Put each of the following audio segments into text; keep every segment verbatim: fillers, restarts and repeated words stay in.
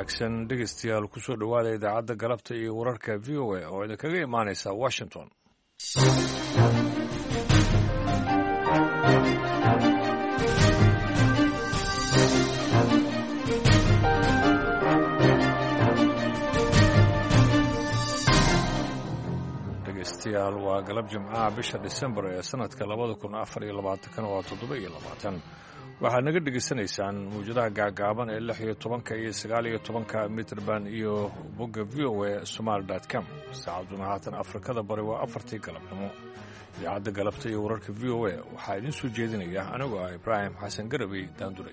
wanaagsan dhegeystayaal kusoo dhowaada idaacadda galabta iyo wararka v o a oo idinkaga imaanaysa washington. dhegeystayaal waa galab jimcaha bisha disembar ee sanadka labada kun afar iyo labaatankana waa toddoba iyo labaatan. waxaad naga dhegaysanaysaan mawjadaha gaagaaban ee lix iyo tobanka iyo sagaal iyo tobanka mitrband iyo bogga v o a somaali dot com. saacaduna haatan afrikada bari waa afartii galabnimo. idaacadda galabta iyo wararka v o a waxaa idiin soo jeedinaya anigoo ah ibraahim xasan garabey daanduray.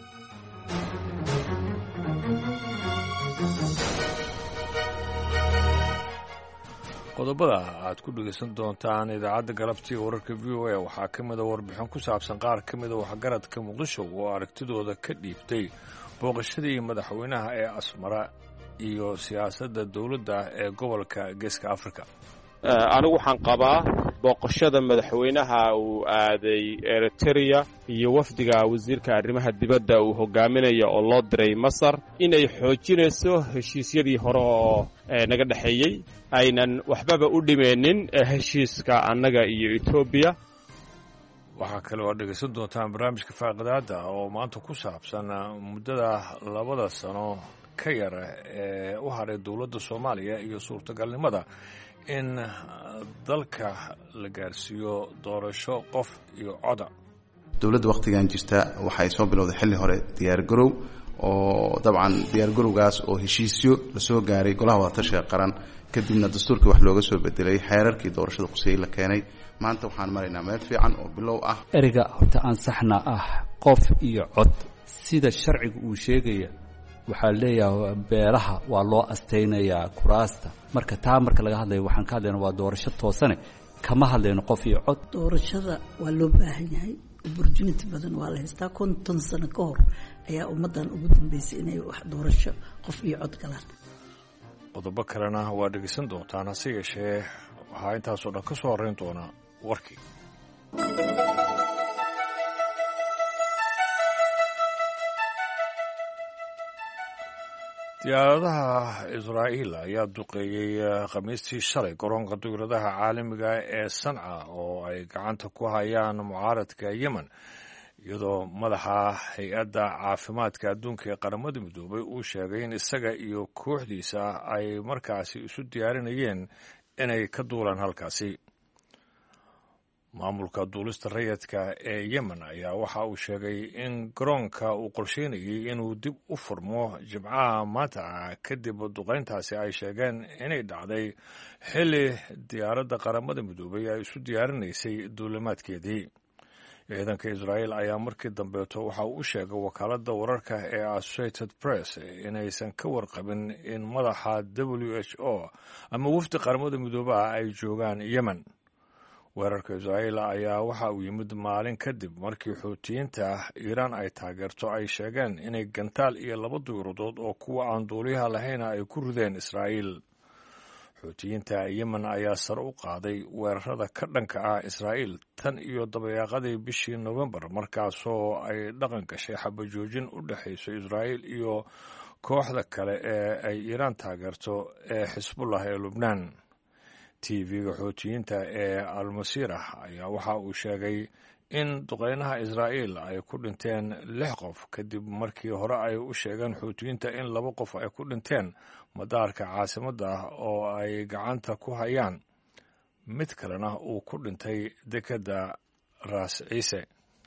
qodobada aad ku dhegaysan doontaan idaacadda galabta iyo wararka v o a waxaa ka mida warbixin ku saabsan qaar ka mida waxgaradka muqdisho oo aragtidooda ka dhiibtay booqashadii madaxweynaha ee asmara iyo siyaasadda dowladda ee gobolka geeska afrika. anigu waxaan qabaa booqashada madaxweynaha uu aaday eritrea iyo wafdiga wasiirka arrimaha dibadda uu hogaaminaya oo loo diray masar inay xoojinayso heshiisyadii hore oo naga dhexeeyey aynan waxbaba u dhimeenin heshiiska annaga iyo etoobiya. waxaa kale oo dhegaysan doontaan barnaamijka faaqidaadda oo maanta ku saabsan muddada labada sano ka yar ee u haray dowladda soomaaliya iyo suurtagalnimada in dalka la gaarsiiyo doorasho qof iyo coda. dowladda wakhtigan jirta waxay soo bilowday xilli hore diyaargarow oo dabcan diyaargarowgaas oo heshiisyo lasoo gaaray golaha wadatashiga qaran kadibna dastuurkii wax looga soo bedelay xeerarkii doorashada quseeyey la keenay. maanta waxaan maraynaa meel fiican oo bilow ah. ereyga horta ansaxna ah qof iyo cod sida sharciga uu sheegaya waxaa leeyahay beelaha waa loo astaynayaa kuraasta. marka taa marka laga hadlayo waxaan ka hadlayna waa doorasho toosane kama hadlayno qof iyo cod. doorashada waa loo baahan yahay opportunity badan waa la haystaa. konton sano ka hor ayaa ummaddan ugu dambaysay inay wax doorasho qof iyo cod galaan. qodobo kalena waa dhegaysan doontaan hase yeeshee waxaa intaasoo dhan ka soo horrayn doona warkii. diyaaradaha israa'iil ayaa duqeeyey khamiistii shalay garoonka diyaaradaha caalamiga ee sanca oo ay gacanta ku hayaan mucaaradka yemen iyadoo madaxa hay-adda caafimaadka adduunka ee qaramada midoobay uu sheegay in isaga iyo kooxdiisa ay markaasi isu diyaarinayeen inay ka duulaan halkaasi. maamulka duulista rayidka ee yemen ayaa waxa uu sheegay in garoonka uu qorsheynayay inuu dib u furmo jimcaha maanta ah kadib duqayntaasi ay sheegeen inay dhacday xilli diyaaradda qaramada midoobay ay isu diyaarinaysay duulimaadkeedii. ciidanka israa'iil ayaa markii dambeeto waxa uu u sheegay wakaaladda wararka ee Associated Press inaysan ka warqabin in madaxa w h o ama wafdi qaramada midoobaha ay joogaan yemen. weerarka israa'iil ayaa waxa uu yimid maalin kadib markii xuutiyiinta iiraan ay taageerto ay sheegeen inay gantaal iyo laba diyaaradood oo kuwa aan duuliyaha lahayna ay ku rideen israa'iil. xuutiyiinta yemen ayaa sare u qaaday weerarada ka dhanka ah israa'iil tan iyo dabayaaqadii bishii nofembar markaasoo ay dhaqan gashay xabajoojin u dhexayso israa'iil iyo kooxda kale ee ay iiraan taageerto ee xisbullah ee lubnaan. t v-ga xuutiyiinta ee almasiirah ayaa waxa uu sheegay in duqeynaha israa'iil ay ku dhinteen lix qof kadib markii hore ay u sheegeen xuutiyiinta in laba qof ay ku dhinteen madaarka caasimadda ah oo ay gacanta ku hayaan mid kalena uu ku dhintay dekedda raas ciise.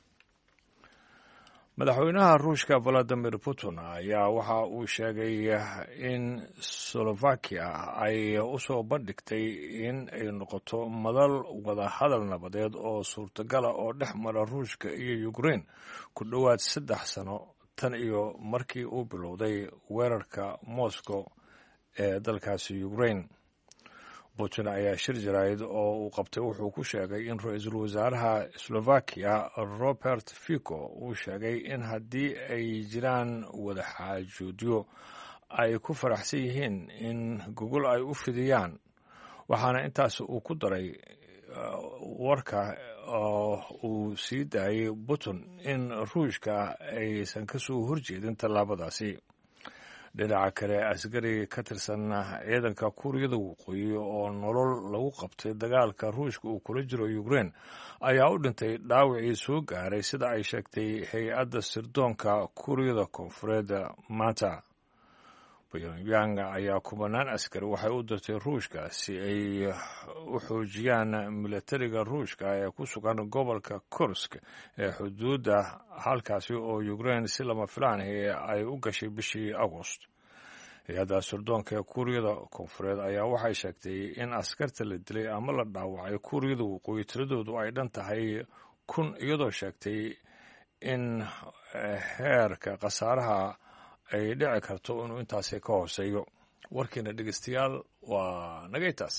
madaxweynaha ruushka valadimir putin ayaa waxa uu sheegay in slovakia ay u soo bandhigtay in ay noqoto madal wada hadal nabadeed oo suurtagala oo dhex mara ruushka iyo ukraine ku dhowaad saddex sano tan iyo markii uu bilowday weerarka moscow ee dalkaasi ukraine. putin ayaa shir jaraa'id oo uu qabtay wuxuu ku sheegay in ra-iisul wasaaraha slovakia robert fico uu sheegay in haddii ay jiraan wadaxaajoodyo ay ku faraxsan yihiin in gogol ay u fidiyaan. waxaana intaas uu ku daray warka oo uu sii daayay putin in ruushka aysan ka soo horjeedin tallaabadaasi. dhinaca kale askari ka tirsan ciidanka kuuriyada waqooyi oo nolol lagu qabtay dagaalka ruushka uu kula jiro ukraine ayaa u dhintay dhaawacii soo gaaray sida ay sheegtay hay-adda sirdoonka kuuriyada koonfureed maanta. pyongyang ayaa kubanaan askari waxay u dirtay ruushka si ay u xoojiyaan milatariga ruushka ee ku sugan gobolka kursk ee xuduudda halkaasi oo ukraine si lama filaan ay u gashay bishii agost. hay-adda sirdoonka ee kuuriyada koonfureed ayaa waxay sheegtay in askarta la dilay ama la dhaawacay kuuriyada waqooyi tiradoodu ay dhan tahay kun, iyadoo sheegtay in heerka khasaaraha ay dhici karto inuu intaasi ka hooseeyo. warkiina dhegeystayaal waa nagaytaas.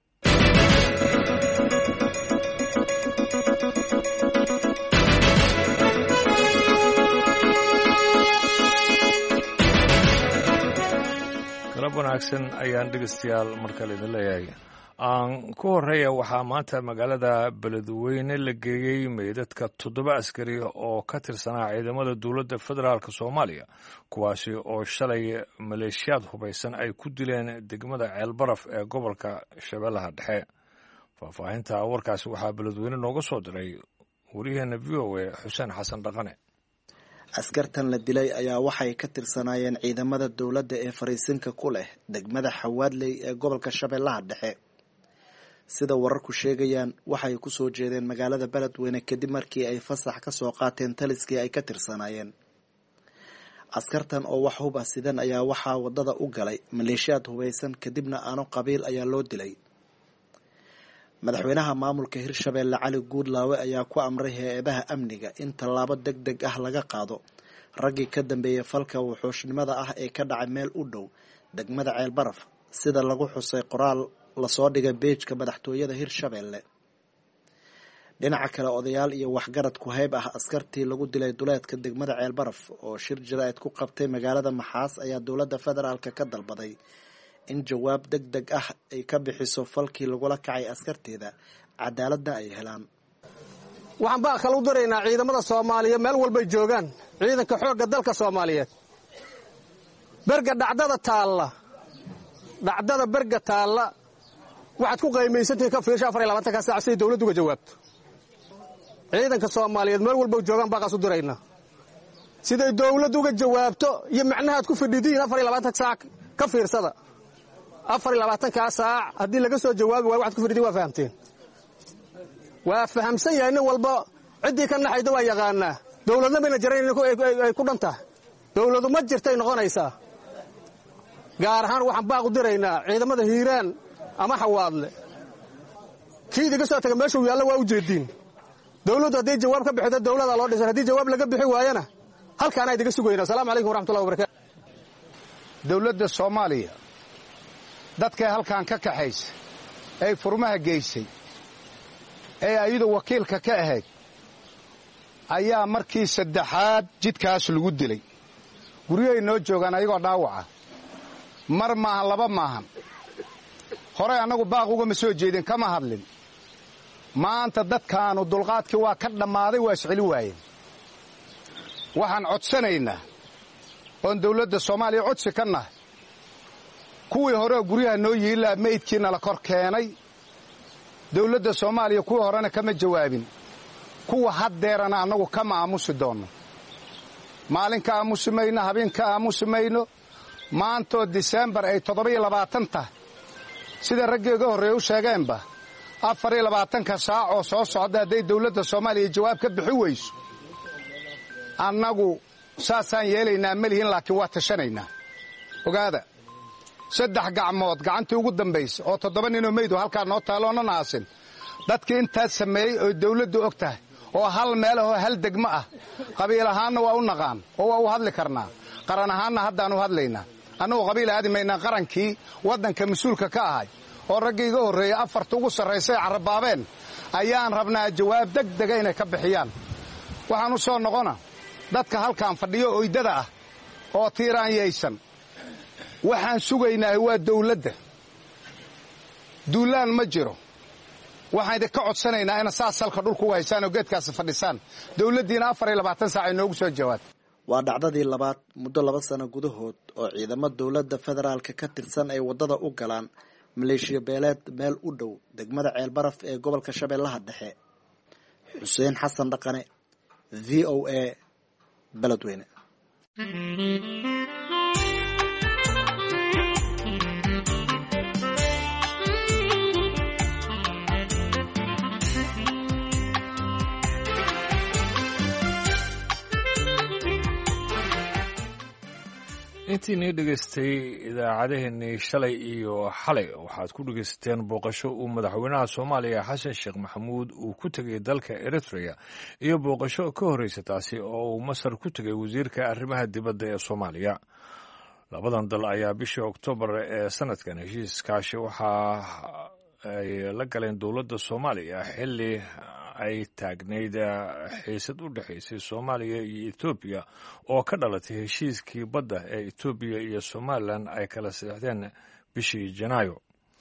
galab wanaagsan ayaan dhegeystayaal markale idin leeyahay. aan ku horeeya waxaa maanta magaalada beledweyne la geeyey meydadka toddoba askari oo ka tirsanaa ciidamada dowladda federaalk soomaaliya, kuwaasi oo shalay maleeshiyaad hubaysan ay ku dileen degmada ceelbaraf ee gobolka shabeellaha dhexe. faahfaahinta warkaasi waxaa beledweyne nooga soo diray wariyaheena v o a xuseen xasan dhaqane. askartan la dilay ayaa waxay ka tirsanaayeen ciidamada dowladda ee fariisinka ku leh degmada xawaadley ee gobolka shabeellaha dhexe. sida wararku sheegayaan waxay ku soo jeedeen magaalada beledweyne kadib markii ay fasax ka soo qaateen taliskii ay ka tirsanaayeen. askartan oo wax hub ah sidan ayaa waxaa wadada u galay maleeshiyaad hubaysan, kadibna aano qabiil ayaa loo dilay. madaxweynaha maamulka hirshabeelle cali guudlaawe ayaa ku amray hay-adaha amniga in tallaabo deg deg ah laga qaado raggii ka dambeeyay falka wuxuushnimada ah ee ka dhacay meel u dhow degmada ceelbaraf, sida lagu xusay qoraal lasoo dhigay beejka madaxtooyada hirshabeelle. dhinaca kale odayaal iyo waxgarad ku hayb ah askartii lagu dilay duleedka degmada ceelbaraf oo shir jaraa'id ku qabtay magaalada maxaas ayaa dowladda federaalka ka dalbaday in jawaab deg deg ah ay ka bixiso falkii lagula kacay askarteeda, cadaaladna ay helaan. waxaan baa kala u diraynaa ciidamada soomaaliyeed meel walbay joogaan, ciidanka xoogga dalka soomaaliyeed. berga dhacdada taalla dhacdada berga taalla waxaad ku qaymaysantahay ka fiirsha afar iyo labaatanka saac si dawladdu uga jawaabto. ciidanka soomaaliyeed meel walba joogaan baa qaas u diraynaa siday dawladdu uga jawaabto iyo macnahaad ku fadhidiin afar iyo labaatanka saac ka fiirsada. afar iyo labaatanka saac haddii laga soo jawaabi waayo waxaad ku fadhidiin waa fahamteen, waa fahamsan yahay. nin walba ciddii ka naxayda waa yaqaanaa. dawladna bayna jarayn ay ku dhantahay, dawladu ma jirtay noqonaysaa. gaar ahaan waxaan baaq u diraynaa ciidamada hiiraan ama xawaadle, kii idiga soo taga meeshuu yaalla waa u jeediin. dawladdu hadday jawaab ka bixido dawladaa loo dhisan, haddii jawaab laga bixi waayana halkaana idiga sugaynaa. asalaamu calaykum waraxmatullahi wabarakatu. dawladda soomaaliya dadkay halkan ka kaxaysa ay furmaha geysay ee ayadu wakiilka ka ahayd ayaa markii saddexaad jidkaas lagu dilay. guryahay noo joogaan ayagoo dhaawaca, mar maahan laba maahan. horey annagu baaq ugama soo jeedin, kama hadlin. maanta dadkaanu dulqaadkii waa ka dhammaaday, waa isceli waayeen. waxaan codsanaynaa oon dawladda soomaaliya codsi ka nahay, kuwii horeo guryaha noo yiilaa meydkiina la kor keenay. dawladda soomaaliya kuwii horena kama jawaabin, kuwa haddeerana annagu kama aamusi doonno. maalin ka aamusi mayno, habeen ka aamusi mayno. maantoo diseembar ay toddoba-iyo labaatan tahay, sida raggeega horreeye u sheegeenba, afar iyo labaatanka saac oo soo socda hadday dawladda soomaaliya jawaab ka bixi weyso, annagu saasaan yeelaynaa ma lihin, laakiin waa tashanaynaa. ogaada, saddex gacmood gacantii ugu dambaysa oo toddoba ninoo meyd oo halkaa noo taaloona naasin, dadkii intaas sameeyey oo dawladdu og tahay oo hal meelahoo hal degmo ah, qabiil ahaanna waa u naqaan oo waa u hadli karnaa, qaran ahaanna haddaan u hadlaynaa. annagu qabiil aadi maynaa. qarankii waddanka mas-uulka ka ahay oo raggii iga horreeyey afarta ugu sarraysay carrabaabeen ayaan rabnaa jawaab deg dega inay ka bixiyaan. waxaan u soo noqona dadka halkaan fadhiyo oydada ah oo tiiraanyaysan. waxaan sugaynaa waa dawladda. duulaan ma jiro. waxaan idinka codsanaynaa ina saas salka dhulku u haysaan oo geedkaasi fadhisaan. dawladdiina afar iyo labaatan saac ay noogu soo jawaabto. waa dhacdadii labaad muddo laba sano gudahood oo ciidamo dowladda federaalka ka tirsan ay wadada u galaan maleeshiya beeleed meel u dhow degmada ceelbaraf ee gobolka shabeellaha dhexe. xuseen xasan dhaqane, v o a, beledweyne. intiinii dhegaystay idaacadaheenii shalay iyo xalay waxaad ku dhegaysateen booqasho uu madaxweynaha soomaaliya xasan sheekh maxamuud uu ku tegay dalka eritrea iyo booqasho ka horreysa taasi oo uu masar ku tegay wasiirka arrimaha dibadda ee soomaaliya. labadan dal ayaa bishii oktoobar ee sanadkan heshiiskaashi waxa ay la galeen dowladda soomaaliya xilli ay taagnayd xiisad u dhexaysay soomaaliya iyo etoobiya oo ka dhalatay heshiiskii badda ee etoobiya iyo somalilan ay kala saxdeen bishii janaayo.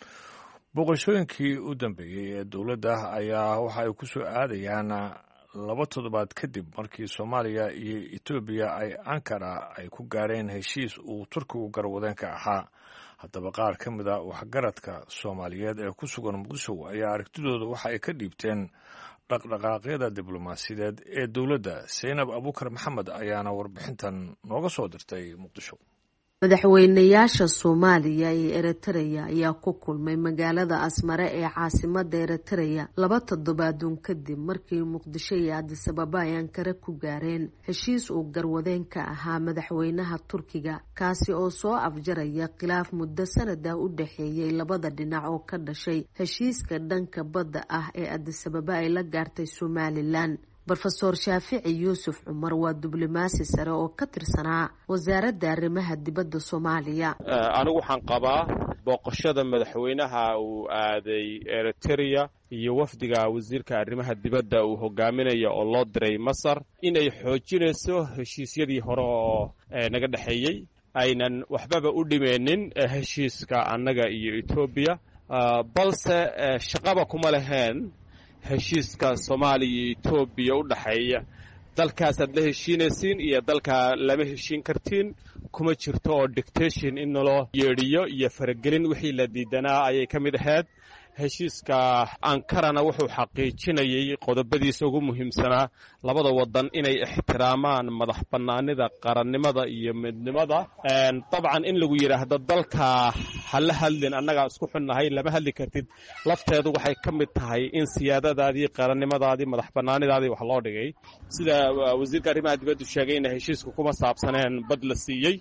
booqashooyinkii u dambeeyey ee dowladda ayaa waxa ay ku soo aadayaan laba toddobaad kadib markii soomaaliya iyo etoobiya ay ankara ay ku gaareen heshiis uu turkigu garwadeenka ahaa. haddaba qaar ka mid a waxgaradka soomaaliyeed ee ku sugan muqdisho ayaa aragtidooda waxa ay ka dhiibteen dhaqdhaqaaqyada diblomaasiyadeed ee dowladda. Zaynab Abuukar Maxamed ayaana warbixintan nooga soo dirtay muqdisho. madaxweynayaasha Soomaaliya iyo Eritrea ayaa ku kulmay magaalada Asmara ee caasimadda Eritrea laba toddobaadun kadib markii Muqdisho iyo Addis Ababa ay Ankara ku gaareen heshiis uu garwadeen ka ahaa madaxweynaha Turkiga kaasi oo soo afjaraya khilaaf muddo sanada u dhaxeeyay labada dhinac oo ka dhashay heshiiska dhanka badda ah ee Addis Ababa ay la gaartay Somaliland. Professor Shaafici Yuusuf Cumar waa diblomaasi sare oo ka tirsanaa wasaaradda arrimaha dibadda Soomaaliya. anigu waxaan qabaa booqashada madaxweynaha uu aaday Eritrea iyo wafdiga wasiirka arrimaha dibadda uu hogaaminayo oo loo diray Masar inay xoojinayso heshiisyadii hore oo naga dhaxeeyay aynan waxbaba u dhimeenin heshiiska annaga iyo Ethiopia balse shaqaba kuma lahayn heshiiska Soomaaliya iyo Ethiopia u dhaxeeya dalkaas aad la heshiinaysiin iyo dalka lama heshiin kartiin kuma jirto oo dictation in loo yeedhiyo iyo faragelin wixii la diidanaa ayay ka mid ahayd. heshiiska Ankarana wuxuu xaqiijinayay qodobadiisa ugu muhiimsanaa labada wadan inay ixtiraamaan madax banaanida qarannimada iyo midnimada. dabcan in lagu yiraahdo dalka hal hadlin annaga isku xunnahay lama hadli kartid lafteedu waxay ka mid tahay in siyaadadaadii qarannimadaadii madax banaanidaadii wax loo dhigay. sida wasiirka arrimaha dibadda sheegayna heshiisku kuma saabsaneen bad la siiyay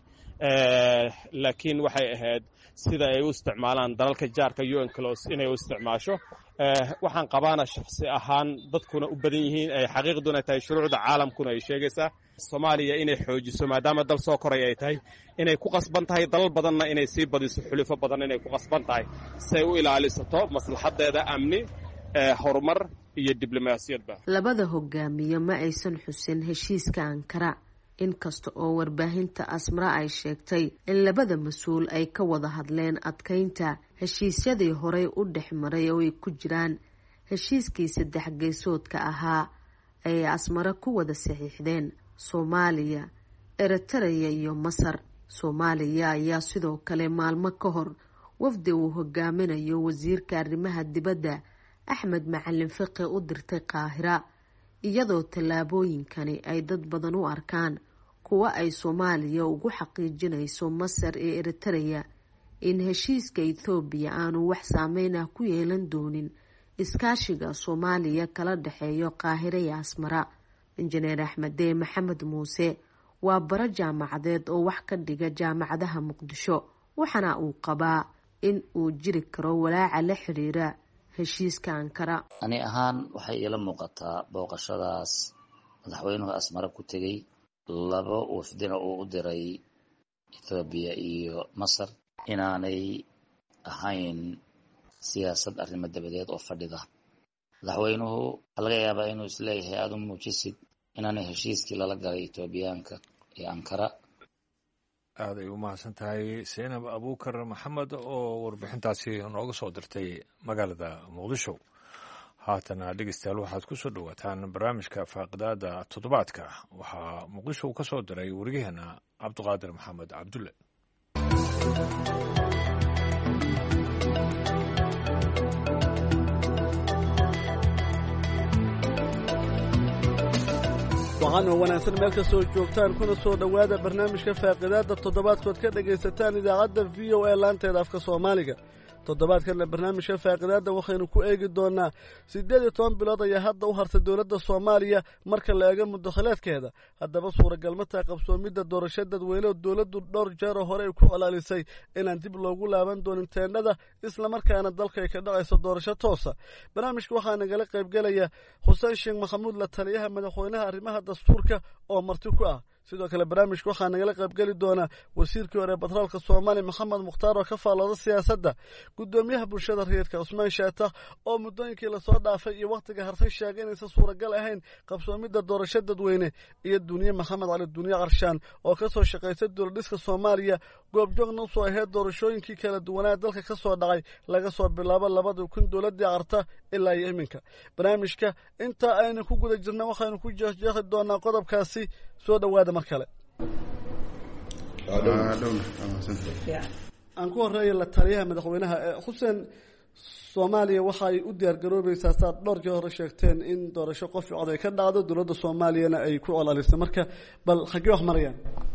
laakiin waxay ahayd sida ay u isticmaalaan dalalka jaarka U N close inay u isticmaasho. waxaan qabaana shakhsi ahaan dadkuna u badan yihiin ay xaqiiqduna tahay shuruucda caalamkuna ay sheegaysaa Soomaaliya inay xoojiso maadaama dal soo koray ay tahay inay ku qasban tahay dalal badanna inay sii badiso xulufo badan inay ku qasban tahay si ay u ilaalisato maslaxadeeda amni horumar iyo diblomaasiyadba. labada hogaamiye ma aysan xusin heshiiska Ankara inkasta oo warbaahinta Asmara ay sheegtay in labada mas'uul ay ka wada hadleen adkeynta heshiisyadii horey u dhexmaray oo ay ku jiraan heshiiskii saddex geesoodka ahaa ay Asmara ku wada saxiixdeen Soomaaliya, Eritrea iyo Masar. Soomaaliya ayaa sidoo kale maalmo ka hor wafdi uu hogaaminayo wasiirka arrimaha dibadda Axmed Macalin Fiqi u dirtay Qaahira iyadoo tallaabooyinkani ay dad badan u arkaan kuwa ay Soomaaliya ugu xaqiijinayso Masar iyo Eritrea in heshiiska Ethiopia aanu wax saameyn ah ku yeelan doonin iskaashiga Soomaaliya kala dhaxeeyo Qaahira iyo Asmara. Injineer Axmed Maxamed Muuse waa bara jaamacadeed oo wax ka dhiga jaamacadaha Muqdisho waxana uu qabaa in uu jiri karo walaaca la xiriira heshiiska Ankara. ani ahaan waxay ila muuqataa booqashadaas madaxweynuhu Asmara ku tagay laba wafdina uu u diray Ethiopia iyo Masar inaanay ahayn siyaasad arrimo dabadeed oo fadhida. madaxweynuhu laga yaabaa inuu isleeyahay aad u muujisid inaanay heshiiskii lala galay Ethiopiaanka iyo Ankara. aad ay u mahadsan tahay Zaynab Abuukar Maxamed oo warbixintaasi nooga soo dirtay magaalada Muqdisho. haatana dhegeystayaal waxaad ku soo dhowaataan barnaamijka faaqidaada toddobaadka waxaa muqdisho uu ka soo diray wariyaheena cabdiqaadir maxamed cabdulle. waxaan oo wanaagsan meel kastoo joogtaan kuna soo dhowaada barnaamijka faaqidaada toddobaadkood ka dhagaysataan idaacadda v o a laanteeda afka soomaaliga. toddobaadkanna barnaamijka faaqidaadda waxaynu ku eegi doonaa siddeed iyo toban bilood ayaa hadda u hartay dowladda soomaaliya marka la eego muddakhaleedkeeda. haddaba suuragal ma tahay qabsoomidda doorasho dadweyne oo dowladdu dhowr jeeroo hore ay ku colaalisay inaan dib loogu laaban doonin teendhada islamarkaana dalka ay ka dhacayso doorasho toosa. barnaamijka waxaa nagala qaybgelaya xuseen sheekh maxamuud la taliyaha madaxweynaha arrimaha dastuurka oo marti ku ah. sidoo kale barnaamijka waxaa nagala qaybgeli doonaa wasiirkii hore batroolka soomaaliya maxamed mukhtaar oo ka faallooda siyaasadda, guddoomiyaha bulshada rayidka cusmaan shaatax oo muddooyinkii lasoo dhaafay iyo wakhtiga hartay sheegay inaysan suuragal ahayn qabsoomidda doorasho dadweyne, iyo duniye maxamed cali duniye qarshaan oo ka soo shaqaysay dowladhiska soomaaliya goobjoogna usoo ahayd doorashooyinkii kala duwanaa dalka ka soo dhacay laga soo bilaabo labadii kun dowladdii carta ilaa iyo iminka. barnaamijka intaa aynu ku guda jirna waxaynu ku jeexjeexi doonaa qodobkaasi. soo dhowaada mar kale. aan ku horeeya la taliyaha madaxweynaha xuseen. soomaaliya waxa ay u diyaargaroobaysaa saad dhowr jee hore sheegteen in doorasho qof cod ay ka dhacdo, dowladda soomaaliyana ay ku colalisay. marka bal xaggee wax marayaan?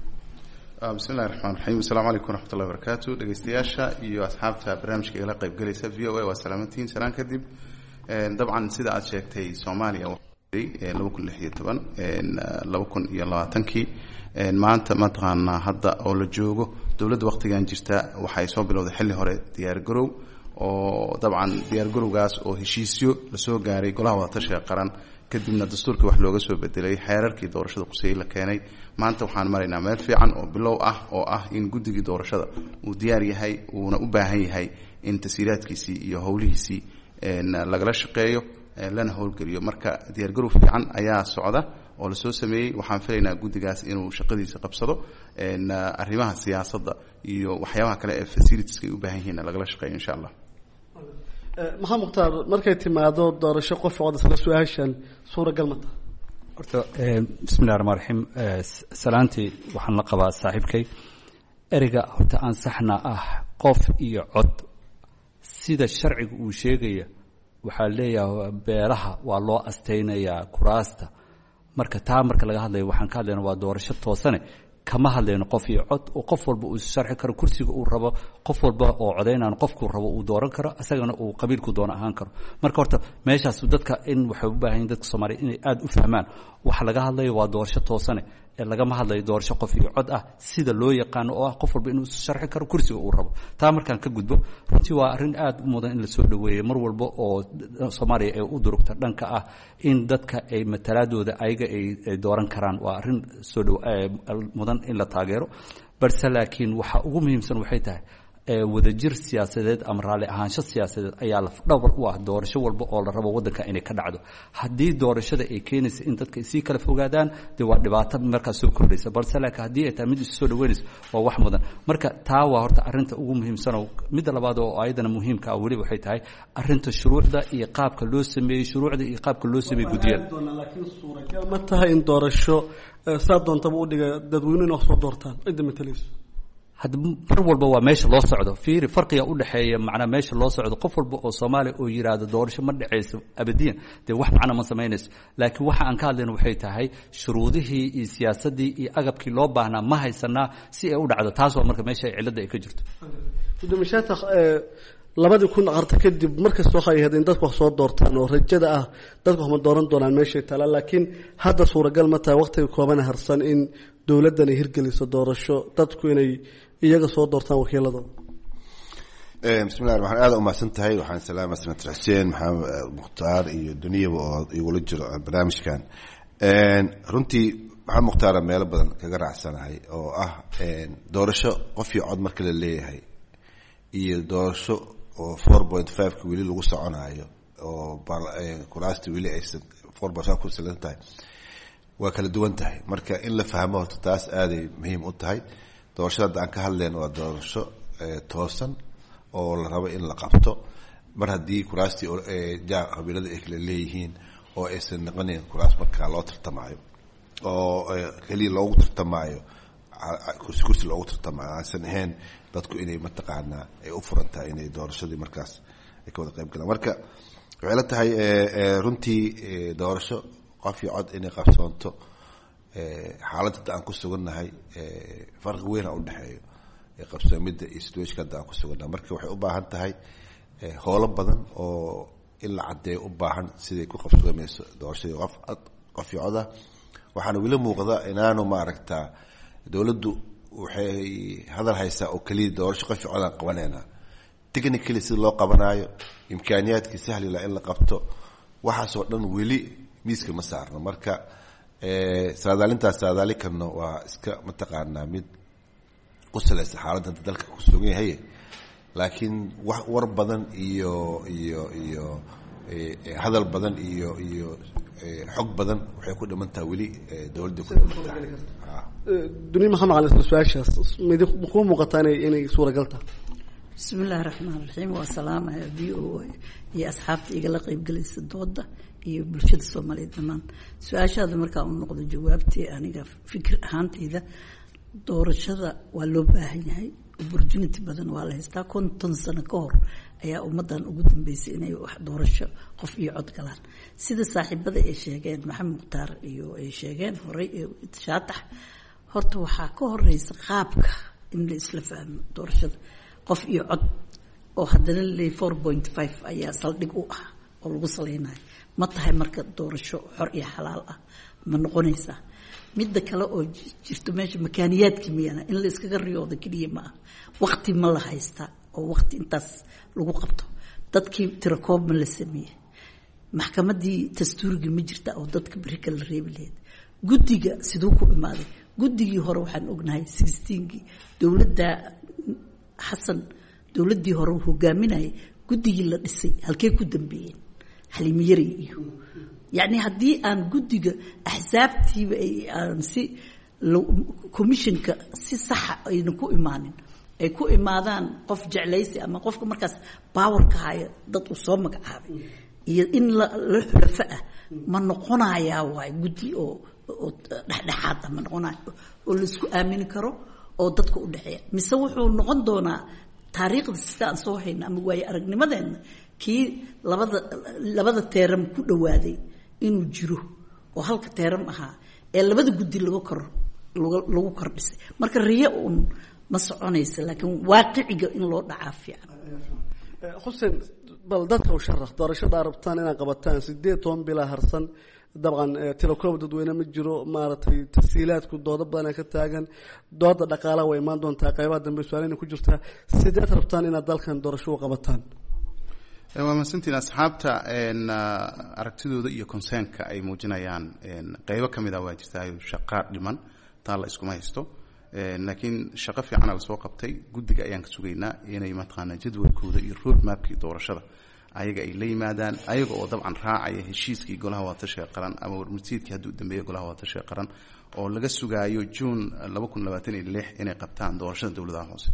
bismi illahi raxmaan raxiim. asalaamu calaykum waraxmat ullahi barakaatu. dhegeystayaasha iyo asxaabta barnaamijka igala qaybgelaysa v o a waa salaamantiin salaan kadib. dabcan sida aad sheegtay soomaaliya laba kun lix iyo toban laba kun iyo labaatankii maanta mataqaanaa hadda oo la joogo dowladda waktigan jirta waxay soo bilowday xilli hore diyaargarow oo dabcan diyaargarowgaas oo heshiisyo lasoo gaaray golaha wadatashiga qaran kadibna dastuurkii wax looga soo bedelay xeerarkii doorashada quseeyey la keenay. maanta waxaan maraynaa meel fiican oo bilow ah oo ah in guddigii doorashada uu diyaar yahay uuna u baahan yahay in tasiiraadkiisii iyo howlihiisii lagala shaqeeyo lana howlgeliyo. marka diyaargarow fiican ayaa socda oo lasoo sameeyey. waxaan filaynaa guddigaas inuu shaqadiisa qabsado, arrimaha siyaasadda iyo waxyaabaha kale ee facilitieska ay u baahan yihiin lagala shaqeeyo insha allah. maxamed mukhtaar, markay timaado doorasho qof cod isla su-aashan suuragal ma taha? horta bismillahi raxmaan raxiim. salaantii waxaan la qabaa saaxiibkay ereyga horta aan saxna ah qof iyo cod sida sharciga uu sheegaya waxaa leeyahay beelaha waa loo astaynayaa kuraasta. marka taa marka laga hadlayo waxaan ka hadlayna waa doorasho toosane, kama hadlayno qof iyo cod oo qof walba uu sharxi karo kursiga uu rabo, qof walba oo codaynaan qofkuu rabo uu dooran karo, isagana uu qabiilku doono ahaan karo. marka horta meeshaas dadka in waxay u baahan yihin dadka Soomaaliya inay aad u fahmaan waxa laga hadlayo waa doorasho toosane ee lagama hadlayo doorasho qof iyo cod ah sida loo yaqaan oo ah qof walba inuu sharxi karo kursiga uu rabo. taa markaan ka gudbo runtii waa arrin aad u mudan in la soo dhaweeyo mar walba oo Soomaaliya ay u durugta dhanka ah in dadka ay matalaadooda ayaga ay dooran karaan. waa arrin soo dhow mudan in la taageero. balse laakiin waxa ugu muhiimsan waxay tahay wadajir siyaasadeed ama raalli ahaansho siyaasadeed ayaa la dhowr u ah doorasho walba oo la rabo waddanka inay ka dhacdo. haddii doorashada ay keenaysa in dadka isii kala fogaadaan dee waa dhibaato markaas soo kordhaysa. balse laakiin haddii ay tahay mid isu soo dhaweynaysa waa wax mudan. marka taa waa horta arrinta ugu muhiimsan. oo midda labaad oo ayadana muhiimka ah weli waxay tahay arrinta shuruucda iyo qaabka loo sameeyey shuruucda iyo qaabka loo sameeyey guddiyada. laakiin suuragal ma tahay in doorasho saa doontaba u dhiga dadweynuhu inay soo doortaan cidda matalayso? hadda mar walba waa meesha loo socdo. fiiri farqiga u dhaxeeya macnaa meesha loo socdo. qof walba oo Soomaaliya oo yiraahdo doorasho ma dhacayso abadiyan dee wax macna ma samaynayso. laakiin waxa aan ka hadlayno waxay tahay shuruudihii iyo siyaasadii iyo agabkii loo baahnaa ma haysanaa si ay u dhacdo. taas waa marka meesha cilada ay ka jirto. gudoomiye shaatax, labadii kun qarta kadib markasta waxay ahayd in dadku wax soo doortaan oo rajada ah dadku wax ma dooran doonaan meeshay taala. laakiin hadda suuragal ma tahay waqtiga kooban harsan in dowladdan ay hirgeliso doorasho dadku inay iyaga soo doortaan wakiiladooda? bismillahi waxaan aad u mahadsan tahay. waxaan salaama senator xuseen maxamed mukhtaar iyo duniyaba oo igula jiro barnaamijkan. runtii maxamed mukhtaara meelo badan kaga raacsanahay oo ah doorasho qof iyo cod marka la leeyahay iyo doorasho oo four point five ka weli lagu soconayo oo kuraasta weli aysan four point five ku salan tahay waa kala duwan tahay. marka in la fahmo horta taas aaday muhiim u tahay. doorashada aan ka hadleen waa doorasho toosan oo la rabo in la qabto. mar haddii kuraastii ja qabiilada ay kala leeyihiin oo aysan noqonayn kuraas markaa loo tartamaayo oo keliya loogu tartamaayo kursi kursi loogu tartamaayo aansan ahayn dadku inay mataqaanaa ay u furan tahay inay doorashadii markaas ay ka wada qayb galaan marka waxay la tahay runtii doorasho qof iyo cod inay qabsoonto xaaladda hadda aan ku sugannahay farqi weyn a udhexeeyo qabsoomidda iyo situationka hadda aan ku sugannahay marka waxay u baahan tahay howlo badan oo in la caddeeyo u baahan siday ku qabsoomayso doorashadii qof qof iyo coda waxaana weli muuqda inaanu maaragtaa dowladdu waxay hadal haysaa oo keliya doorasho qof iyo codaan qabanaynaa technically sida loo qabanaayo imkaaniyaadkii sahlila in la qabto waxaasoo dhan weli miiska ma saarno marka saadaalintaas saadaali karno waa iska mataqaanaa mid ku salaysa xaaladda hadda dalka ku sugan yahay laakiin wax war badan iyo iyo iyo hadal badan iyo iyo xog badan waxay ku dhiman tahay weli dowladda ku dhiman tahay duni maxamed cali su-aashaas mid ku muuqataa inay inay suuragal tahay bismi illaahi raxmaan raxiim waa salaamaya v o a iyo asxaabta igala qaybgalaysa dooda iyo bulshada soomaaliyeed dhammaan su-aashaada markaa u noqdo jawaabtii aniga fikir ahaantayda doorashada waa loo baahan yahay opportunity badan waa la haystaa konton sano ka hor ayaa ummadan ugu dambeysay inay wax doorasho qof iyo cod galaan sida saaxiibada ay sheegeen maxamed mukhtaar iyo ay sheegeen horey shaatax horta waxaa ka horeysa qaabka in la isla fahmo doorashada qof iyo cod oo haddana le four point five ayaa saldhig u ah oo lagu saleynayo ma tahay marka doorasho xor iyo xalaal ah ma noqonaysaa midda kale oo jirto meesha makaaniyaadkii miyana in la iskaga riyoodo keliya ma ah waqti ma la haystaa oo waqti intaas lagu qabto dadkii tirakoob ma la sameeyey maxkamaddii dastuurigii ma jirta oo dadka beri kala reebi lahayd guddiga siduu ku imaaday guddigii hore waxaan ognahay sixteenkii dowladda xasan dowladdii hore hogaaminayay guddigii la dhisay halkey ku dambeeyeen xaliimiyari iyo yacni haddii aan guddiga axsaabtiiba ay aan si commissionka si saxa ayna ku imaanin ay ku imaadaan qof jeclaysi ama qofka markaas powerka haya dad uu soo magacaabay iyo in la la xulafo ah ma noqonayaa waay guddi oo oo dhexdhexaad ah ma noqonayo oo la isku aamini karo oo dadka u dhexeeya mise wuxuu noqon doonaa taariikhda sida aan soo hayna ama waayo aragnimadeena kii labada labada teeram ku dhawaaday inuu jiro oo halka teeram ahaa ee labada guddi lagu kor lagu kordhisay marka riyo uun ma soconaysa laakiin waaqiciga in loo dhacaa fiican xuseen bal dadka u sharax doorashada rabtaan inaad qabataan sideed toban bilaa harsan dabcan tirakoob dadweyne ma jiro maaragtay tasiilaadku doodo badan ka taagan dooda dhaqaalaha way imaan doontaa qaybaha dambe su-aalina ku jirtaa sideed rabtaan inaad dalkan doorasho u qabataan waa mahadsantiin asxaabta aragtidooda iyo concernka ay muujinayaan qaybo ka mid ah waa jirtaa shaqo dhiman taa la iskuma haysto laakiin shaqo fiicana lasoo qabtay guddiga ayaan ka sugaynaa inay mataqaanaa jadwalkooda iyo road mapkii doorashada ayaga ay la yimaadaan ayaga oo dabcan raacaya heshiiskii golaha wadatashiga qaran ama warmurtiidkii hadduu dambeeya golaha wadatashiga qaran oo laga sugaayo june laba kun labaatan iyo lix inay qabtaan doorashada dowladaha hoose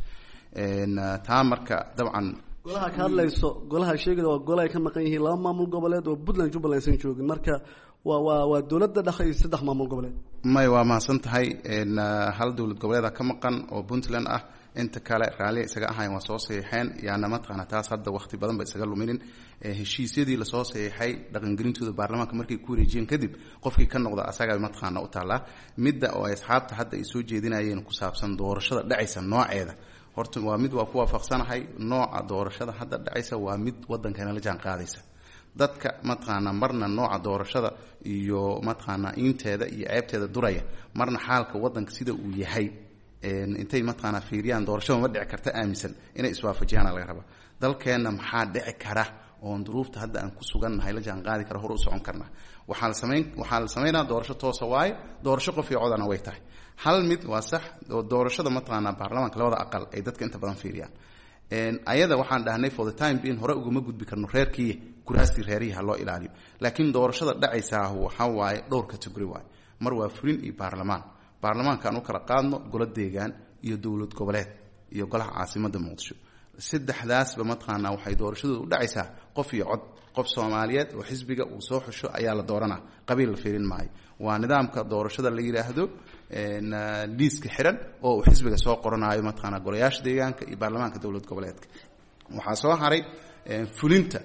taa marka dabcan golaha ka hadlayso golaha sheegada waa golaha ay ka maqan yihiin laba maamul goboleed oo puntland jubbaland aysan joogin marka waa waa waa dowladda dhexe iyo saddex maamul goboleed may waa mahadsan tahay hal dowlad goboleeda ka maqan oo puntland ah inta kale raalli isaga ahayn waa soo saxiixeen yaana mataqaana taas hadda waqti badan ba isaga luminin heshiisyadii lasoo saxiixay dhaqangelintooda baarlamaanka markay ku wareejiyeen kadib qofkii ka noqda asaga mataqaana u taallaa midda oo ay asxaabta hadda ay soo jeedinayeen ku saabsan doorashada dhacaysa nooceeda horta waa mid waa ku waafaqsanahay nooca doorashada hadda dhacaysa waa mid waddankeena la jaan qaadaysa dadka mataqaana marna nooca doorashada iyo mataqaana inteeda iyo ceebteeda duraya marna xaalka waddanka sida uu yahay intay mataqaana fiiriyaan doorashada ma dhici karta aaminsan inay iswaafajiyaan laga rabaa dalkeena maxaa dhici kara oon duruufta hadda aan ku sugannahay la jaan qaadi kara hor u socon karna waxaa la samayn waxaa la samaynaa doorasho toosa waaye doorasho qof iyo codana way tahay hal mid waa sax oo doorashada mataqaana baarlamaanka labada aqal ay dadka inta badan fiiriyaan ayada waxaan dhahnay for the time being hore ugama gudbi karno reerkii kuraastii reerihii ha loo ilaaliyo laakiin doorashada dhacaysaa waxaa waaye dhowr category waaye mar waa furin iyo baarlamaan baarlamaanka aan u kala qaadno golo deegaan iyo dowlad goboleed iyo golaha caasimadda muqdisho saddexdaasba mataqaanaa waxay doorashadooda u dhacaysaa qof iyo cod qof soomaaliyeed oo xisbiga uu soo xusho ayaa la dooranaa qabiil la fiirin maayo waa nidaamka doorashada la yidhaahdo liiska xiran oo uu xisbiga soo qoranaayo mataqaanaa golayaasha deegaanka iyo baarlamaanka dowlad goboleedka waxaa soo haray fulinta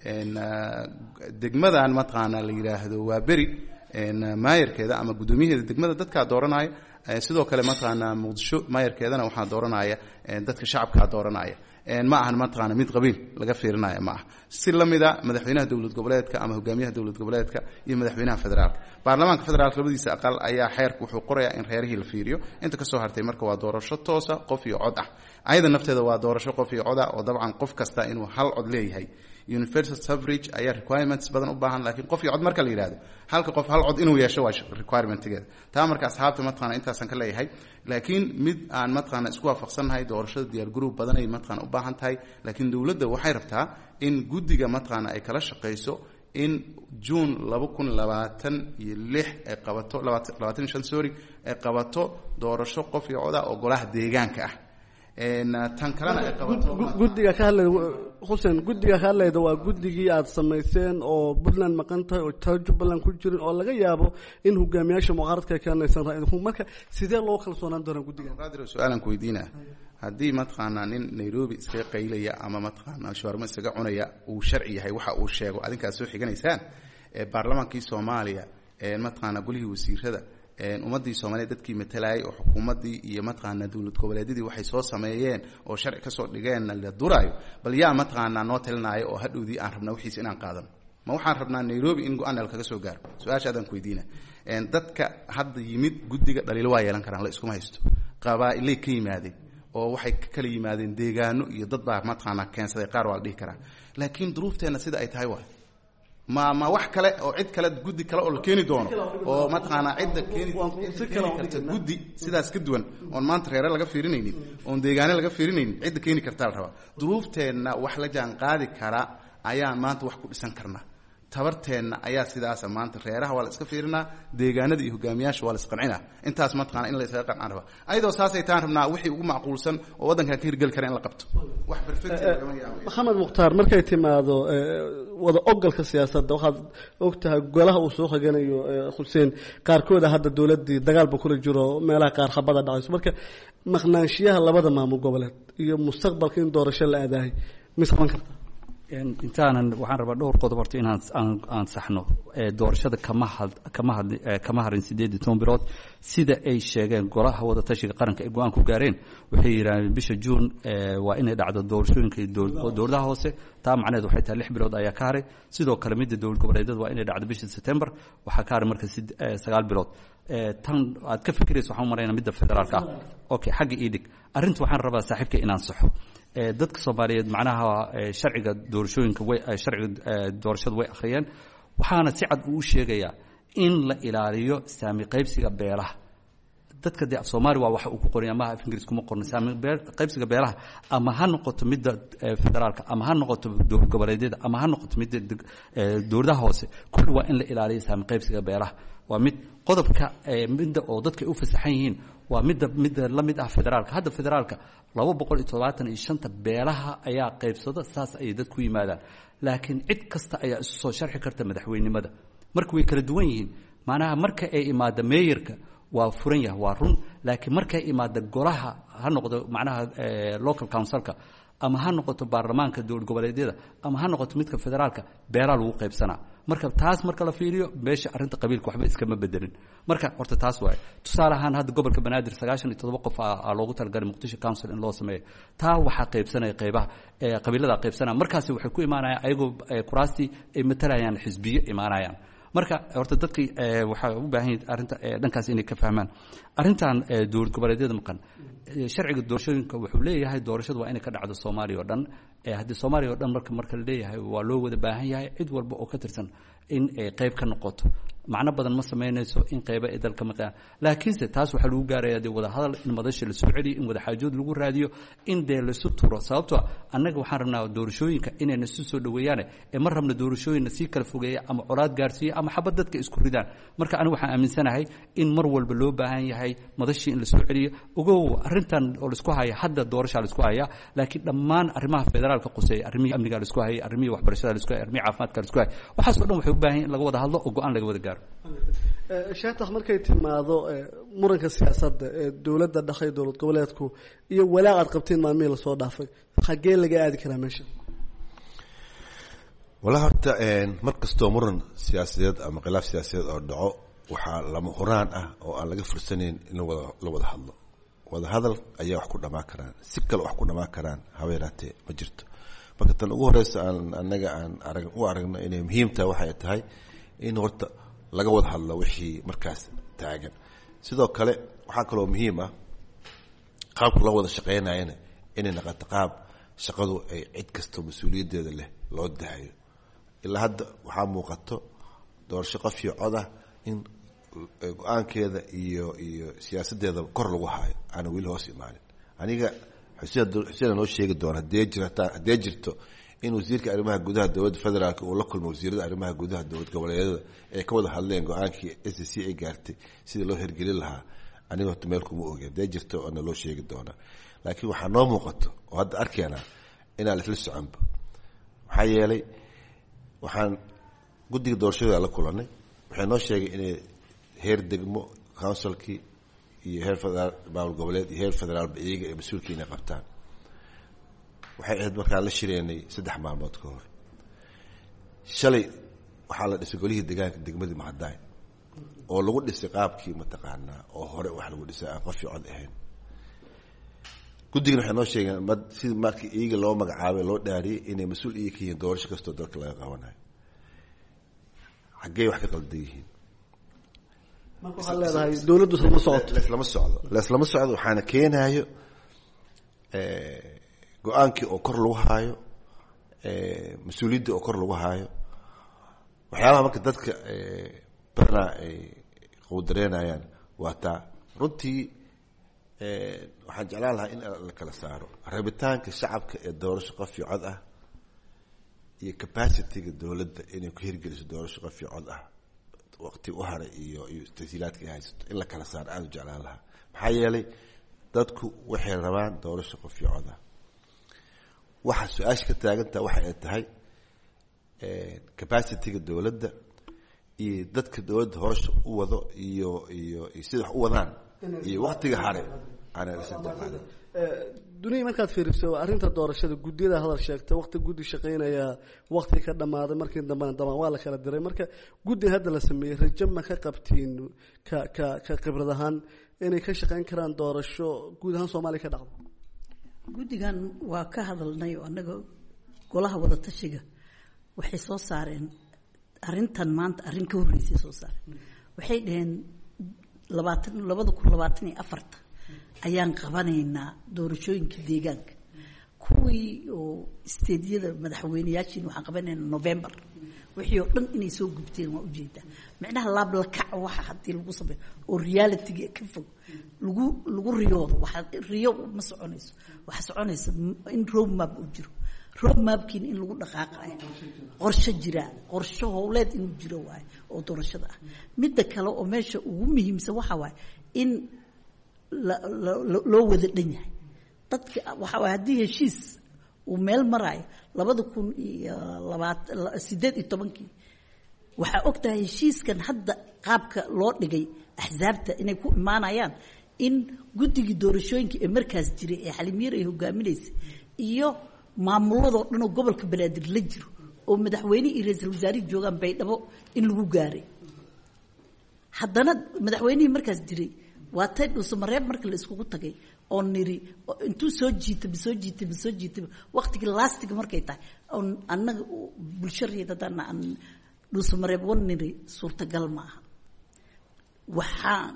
degmadan mataqaanaa la yidhaahdo waa beri maayarkeeda ama guddoomiyaheeda degmada dadkaa dooranaya sidoo kale mataqaanaa muqdisho maayarkeedana waxaa dooranaya dadka shacabkaa dooranaya ma ahan mataqaana mid qabiil laga fiirinaya ma aha si lamida madaxweynaha dowlad goboleedka ama hogaamiyaha dowlad goboleedka iyo madaxweynaha federaalka baarlamaanka federaalka labadiisa aqal ayaa xeerku wuxuu qorayaa in reerihii la fiiriyo inta kasoo hartay marka waa doorasho toosa qof iyo cod ah ayada nafteeda waa doorasho qof iyo cod ah oo dabcan qof kasta inuu hal cod leeyahay universal suffrage ayaa requirements badan u baahan laakiin qof iyo cod marka la yidhaahdo halka qof hal cod inuu yeesho waa requirementigeeda taa marka asxaabta mataqaana intaasan ka leeyahay laakiin mid aan mataqaana isku waafaqsannahay doorashada diyaar garow badan ay mataqaana u baahan tahay laakiin dowladda waxay rabtaa in guddiga mataqaana ay kala shaqayso in june laba kun labaatan iyo lix ay qabato labaatan iyo shan sorry ay qabato doorasho qof iyo cod ah oo golaha deegaanka ah tan kalena ay qabato guddiga ka hadlay xuseen guddiga ka hadlayda waa guddigii aad samayseen oo Puntland maqan tahay oo Jubbaland ku jirin oo laga yaabo in hogaamiyaasha mucaaradka ay keenaysan raa'idku marka sidee loo kalsoonaan doonaa guddiga qaadir su'aalan ku weydiinaa haddii mataqaanaa nin Nairobi iskaga qaylaya ama mataqaanaa shawarma isaga cunaya uu sharci yahay waxa uu sheego adinkaas soo xiganaysaan ee baarlamaankii Soomaaliya ee mataqaanaa golihii wasiirada ummadii Soomaaliyeed dadkii matalayay oo xukuumadii iyo mataqaanaa dowlad goboleedyadii waxay soo sameeyeen oo sharci ka soo dhigeen la duraayo bal yaa mataqaanaa noo talinayo oo hadhowdii aan rabnaa wixiis inaan qaadano ma waxaan rabnaa Nairobi in go'aan kaga soo gaaro su'aasha adan ku weydiina een dadka hadda yimid guddiga dhaliil waa yeelan karaan la isku haysto qabaa'ilay ka yimaadeen oo waxay ka kala yimaadeen deegaano iyo dad baa mataqaanaa keensaday qaar waa la dhihi karaa laakiin duruufteena sida ay tahay waa ma ma wax kale oo cid kale guddi kale oo la keeni doono oo mataqaana cid keeni karta guddi sidaas ka duwan oo maanta reer laga fiirinaynin oo deegaano laga fiirinaynin cid keeni karta la raba duruufteena wax la jaan qaadi kara ayaan maanta wax ku dhisan karnaa tabarteena ayaa sidaas maanta reeraha waa la iska fiirinaa deegaanada iyo hogaamiyaasha waa la isqancinaa intaas mataqaana in la isaga qancin raba ayadoo saasay taan rabnaa wixii ugu macquulsan oo wadanka ka hirgal kara in la qabto wax perfect Maxamed Mukhtaar markay timaado wada ogolka siyaasadda waxaad ogtahay golaha uu soo xiganayo Xuseen qaarkood hadda dawladii dagaalba kula jiro meelaha qaar xabada dhacayso marka maqnaanshiyaha labada maamul goboleed iyo mustaqbalka in doorasho la aadahay misqaban karta intaanan waxaan rabaa dhowr qodob horta inaan aan saxno doorashada kama kama kama harin sideed iyo toban bilood sida ay sheegeen golaha wada tashiga qaranka ee go'aan ku gaareen waxay yiraahdeen bisha June waa inay dhacdo doorashooyinka dowladaha hoose taa macnaheedu waxay tahay lix bilood ayaa ka haray sidoo kale midda dowlad goboleedyada waa inay dhacdo bisha September waxa ka haray marka sagaal bilood tan aad ka fikirayso waxaan maraynaa midda federaalka ah okay xagga idig arintu waxaan rabaa saaxiibka inaan saxo dadka Soomaaliyeed macnaha sharciga doorashooyinka way sharciga doorashada way akhriyeen waxaana si cad uu sheegayaa in la ilaaliyo saami qaybsiga beelaha dadka de Soomaali waa waxa uu ku qoray ama af Ingiriis kuma qorno saami qaybsiga beelaha ama ha noqoto midda federaalka ama ha noqoto dowlad goboleedyada ama ha noqoto midda dowladaha hoose kulli waa in la ilaaliyo saami qaybsiga beelaha waa mid qodobka midda oo dadka u fasaxan yihiin waa midda midda la mid ah federaalka hadda federaalka laba boqol iyo todobaatan iyo shan beelaha ayaa qaybsada saas ay dad ku yimaadaan laakiin cid kasta ayaa isu soo sharxi karta madaxweynimada marka way kala duwan yihiin macnaha marka ay imaado mayorka waa furan yahay waa run laakiin marka ay imaado golaha ha noqdo macnaha local councilka ama ha noqoto baarlamaanka dowlad goboleedyada ama ha noqoto midka federaalka beelaa lagu qaybsanaa marka taas marka la fiiriyo meesha arinta qabiilka waxba iskama bedelin marka horta taas waay tusaale ahaan hadda gobolka Banaadir sagaashan iyo todoba qof aa loogu talagalay Muqdisho Council in loo sameeyo taa waxa qaybsanay qaybaha ee qabiilada qaybsanaa markaas waxay ku imaanayaan ayagoo kuraasti ay matalayaan xisbiyo imaanayaan marka horta dadkii waxa u baahan yihiin arinta dhankaas inay ka fahmaan arintan dowlad goboleedyada maqan sharciga doorashooyinka wuxuu leeyahay doorashadu waa inay ka dhacdo Soomaaliya oo dhan ee hadii Soomaaliya oo dhan marka marka la leeyahay waa loo wada baahan yahay cid walba oo ka tirsan in ay qayb ka noqoto macno badan ma samaynayso in qayba ay dalka maqaan laakiinse taas waxaa lagu gaarayaa dee wada hadal in madasha lasoo celiyo in wada xaajood lagu raadiyo in dee lasu turo sababtoo annaga waxaan rabnaa doorashooyinka inayna isu soo dhoweeyaane ee ma rabna doorashooyinna sii kala fogeeya ama colaad gaarsiiya ama xabad dadka isku ridaan marka aniga waxaan aaminsanahay in mar walba loo baahan yahay madashii in lasoo celiyo ogow arrintan oo laisku haya hadda doorashaa laisku haya laakiin dhammaan arrimaha federaalka quseeya arrimihii amniga laisku hayay arrimihii waxbarashada laisku hayay arrimihii caafimaadka laisku hayay waxaas oo dhan waxay u baahan yihin in laga wada hadlo oo go-aan laga wada gaaro sheekh markay timaado muranka siyaasadda ee dowladda dhaqay dowlad goboleedku iyo walaaq aad qabteen maalmihii lasoo dhaafay xaggee laga aadi karaa meesha walaa horta mar kastoo muran siyaasadeed ama khilaaf siyaasadeed oo dhaco waxaa lama huraan ah oo aan laga fursanayn in lawada la wada hadlo wada hadal ayaa wax ku dhamaan karaan si kale wax ku dhamaan karaan habeeraatee ma jirto marka tan ugu horeysa aan annaga aan arag u aragno inay muhiim tahay waxay tahay in horta laga wada hadlo wixii markaas taagan sidoo kale waxaa kaloo muhiim ah qaabka loo wada shaqeynayana inay noqoto qaab shaqadu ay cid kastoo mas-uuliyaddeeda leh loo dahayo ilaa hadda waxaa muuqato doorasho qof iyo cod ah in go-aankeeda iyo iyo siyaasaddeeda kor lagu haayo aana weli hoos imaanin aniga xuseen xuseen noo sheegi doona haddee jirta haddee jirto in wasiirka arrimaha gudaha dowladda federaalka uu la kulmo wasiirada arrimaha gudaha dowlad goboleedyada ay ka wada hadleen go-aankii s c ay gaartay sidii loo hirgelin lahaa aniga horta meel kuma oge haddee jirto oona loo sheegi doonaa laakiin waxaa noo muuqato oo hadda arkeenaa inaan isla soconba maxaa yeelay waxaan guddiga doorashada la kulanay waxay noo sheegay inay heer degmo councilkii iyo heer federaal maamul goboleed iyo heer federaalba iyaga ee mas-uulka inay qabtaan waxay ahayd markaan la shireenay saddex maalmood ka hor shalay waxaa la dhisay golihii deegaanka degmadii mahadaay oo lagu dhisay qaabkii mataqaanaa oo hore wax lagu dhisay aan qof iyo cod ahayn guddigana waxay noo sheegeen ma sida markii iyaga loo magacaabay loo dhaariyey inay mas-uul iyaga ka yihiin doorasho kastoo dalka laga qabanayo xaggey wax ka qaldan yihiin marka waxaad leedahay dowladdu lama socoto leslama socdo leslama socdo waxaana keenayo go-aankii oo kor lagu haayo mas-uuliyadda oo kor lagu haayo waxyaabaha marka dadka barnaa ay qowdareynayaan waa taa runtii waxaan jeclaan lahaa in la kala saaro rabitaanka shacabka ee doorasho qof iyo cod ah iyo capacity-ga dowladda inay ku hirgeliso doorasho qof iyo cod ah waqti u haray iyo iyo tasiilaadka ay haysato in la kala saaro aada u jeclaan lahaa maxaa yeelay dadku waxay rabaan doorasho qof iyo cod ah waxa su-aasha ka taagantaha waxa ay tahay capacity-ga dowladda iyo dadka dowladda horasha u wado iyo iyo sida wax u wadaan iyo waqtiga hare duniya markaad fiiriso arrinta doorashada guddiyada hadal sheegta waqti guddi shaqeynaya waqti ka dhammaaday markii dambana damaan waa la kala diray marka guddi hadda la sameeyey rajo ma ka qabtiin ka ka ka khibrad ahaan inay ka shaqeyn karaan doorasho guud ahaan soomaaliya ka dhacdo guddigan waa ka hadalnay oo annaga golaha wada tashiga waxay soo saareen arrintan maanta arrin ka horreysay soo saareen waxay dhaheen labaatan labada kun labaatan iyo afarta ayaan qabanaynaa doorashooyinka deegaanka kuwii oo isteedyada madaxweyneyaashiin waxaan qabanaynaa november wixii oo dhan inay soo gubteen waa ujeedaa micnaha laab la kaco waxa haddii lagu sameeyo oo reality-ga ka fog lagu lagu riyoodo waxa riyo ma soconayso waxa soconaysa in road map uu jiro road mapkiina in lagu dhaqaaqayo qorshe jira qorshe howleed inuu jiro waaye oo doorashada ah midda kale oo meesha ugu muhiimsan waxa waaye in loo wada dhan yahay dadka waxa waaye haddii heshiis uu meel maraayo labada kun iyo labaatan sideed iyo tobankii waxaa og tahay heshiiskan hadda qaabka loo dhigay axsaabta inay ku imaanayaan in guddigii doorashooyinka ee markaas jiray ee xalimiir ay hogaaminaysay iyo maamuladoo dhan oo gobolka banaadir la jiro oo madaxweyne iyo ra-iisul wasaarihi joogaan baydhabo in lagu gaaray haddana madaxweynihii markaas jiray waa tay dhuusamareeb marka la iskugu tagay oo niri intuu soo jiitaba soo jiitaba soo jiitaba waqtigii laastiga markay tahay oon annaga bulsho reedadana aan dhuusamareeb wan niri suurtagal ma aha waxaan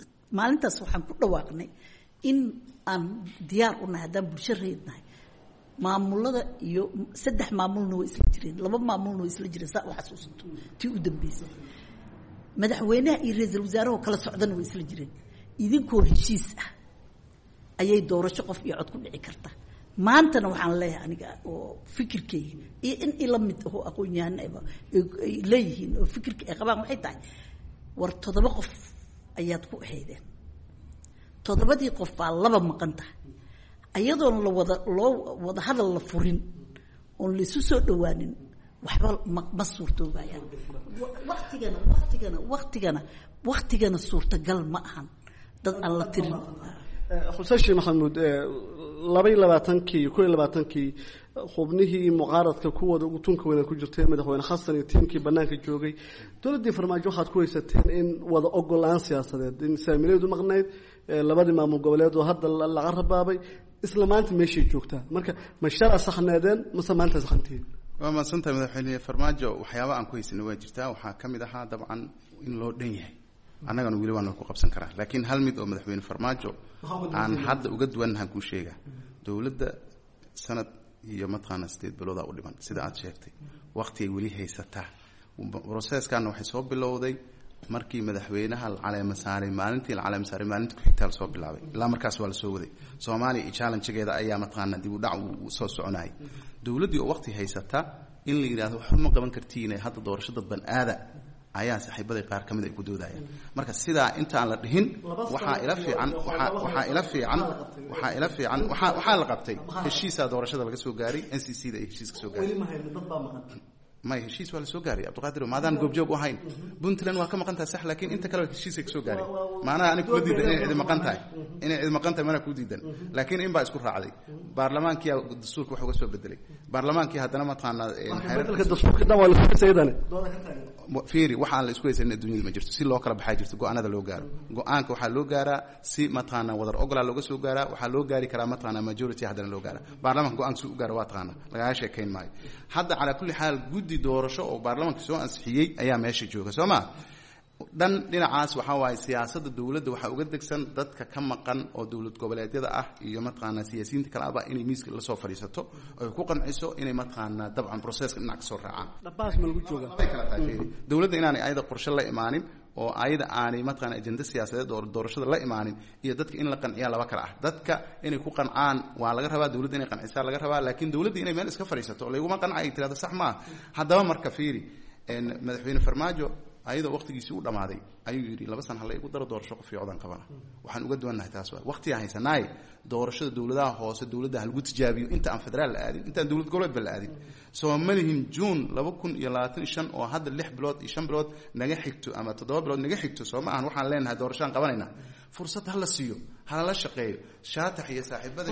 maalintaas waxaan ku dhawaaqnay in aan diyaar u nahay haddaan bulsho reednahay maamulada iyo saddex maamulna way isla jireen laba maamulna way isla jireen saa u xasuusato tii u dambeysay madaxweynaha iyo ra'iisul wasaaraha kala socdana way isla jireen idinkoo heshiis ah ayay doorasho qof iyo cod ku dhici karta maantana waxaan leeyahay aniga oo fikirkeyga iyo in ila mid oo aqoon-yahanaba ay leeyihiin oo fikirka ay qabaan waxay tahay war toddoba qof ayaad ku ahaydeen toddobadii qof baa laba maqan tahay ayadoon la wada loo wada hadal la furin oon la isu soo dhawaanin waxba ma suurtoobayaan waqtigana waqtigana waqtigana waqtigana suurtagal ma ahan dad aan la tirin xuseen sheekh maxamuud laba iyo labaatankii kow iyo labaatankii xubnihii mucaaradka kuwooda ugu tunka weyna ku jirtay madaxweyne xasan iyo tiimkii bannaanka joogay dowladdii farmaajo waxaad ku haysateen in wada ogolaan siyaasadeed in saamileedu maqnayd labadii maamul goboleed oo hadda laga rabaabay isla maanta meeshay joogtaa marka ma shala saxneedeen mase maanta saxantiin waa mahadsantahay madaxweyne farmaajo waxyaaba aan ku haysanay waa jirtaa waxaa ka mid ahaa dabcan in loo dhan yahay annagana weli waana ku qabsan karaa laakiin hal mid oo madaxweyne farmaajo aan hadda uga duwannahan kuu sheegaa dowladda sanad iyo mataqaana sideed biloodaa u dhiman sida aad sheegtay waqtigay weli haysataa broseskan waxay soo bilowday markii madaxweynaha la caleema saaray maalintii la caleema saaray maalintii ku-xigtaa lasoo bilaabay ilaa markaas waa lasoo waday soomaaliya iyo challengegeeda ayaa mataqaana dib u dhac uu soo soconayay dowladdii oo waqti haysata in la yidhahdo waxba ma qaban kartiine hadda doorasho dadban aada ayaa saaxiibaday qaar ka mid ay ku doodayaan marka sidaa intaan la dhihin waxaa ila fiican waxaa waxaa ila fiican waxaa ila fiican waxaa waxaa la qabtay heshiisaa doorashada laga soo gaaray n c c da ay heshiis ka soo gaaray may heshiis waa la soo gaaray cabdiqaadir maadaan goobjoog u ahayn puntland waa ka maqan tahay sax laakiin inta kale heshiis ay ka soo gaaray maanaha aniga kuma diidan inay cidi maqan tahay inay cidi maqan tahay mana ku diidan laakiin in baa isku raacday baarlamaankii dastuurka wax uga soo bedelay baarlamaankii haddana mataqaanaa dalka dastuurka dhan waa la fiirsaydan fiiri waxaan la isku haysan adduunyada ma jirto si loo kala baxay jirto go'aanada loo gaaro go'aanka waxaa loo gaaraa si mataqaanaa wadar ogolaa looga soo gaaraa waxaa loo gaari karaa mataqaanaa majority haddana loo gaaraa baarlamaanka go'aanka si u gaara waa taqaanaa lagaga sheekayn maayo hadda calaa kulli xaal guddi doorasho oo baarlamaanka soo ansixiyey ayaa meesha jooga soo maa dhan dhinacaas waxaa waaye siyaasadda dowladda waxaa uga degsan dadka ka maqan oo dowlad goboleedyada ah iyo mataqaanaa siyaasiyiinta kale aba inay miiska la soo fadhiisato oy ku qanciso inay mataqaanaa dabcan processka dhinac ka soo raacaan dhabaas ma lagu jooga way kala tahay dowladda inaanay ayada qorshe la imaanin oo ayada aanay mataqaanaa ajenda siyaasadeed oo doorashada la imaanin iyo dadka in la qanciyaa laba kala ah dadka inay ku qancaan waa laga rabaa dowladda inay qancisaa laga rabaa laakiin dowladda inay meel iska fadhiisato layguma qanca ay tirahdo sax maaha haddaba marka fiiri madaxweyne farmaajo ayadoo waqtigiisii u dhamaaday ayuu yidhi laba san hala igu daro doorasho qof iyo codaan qabana waxaan uga duwannahay taas waa waqtigaan haysanaay doorashada dowladaha hoose dowladda ha lagu tijaabiyo inta aan federaal la aadin intaan dowlad goboleedba la aadin soo malihin juun laba kun iyo labaatan iyo shan oo hadda lix bilood iyo shan bilood naga xigto ama toddoba bilood naga xigto soo ma ahan waxaan leenahay doorashaan qabanaynaa fursad hala siiyo halala shaqeeyo shaatax iyo saaxiibada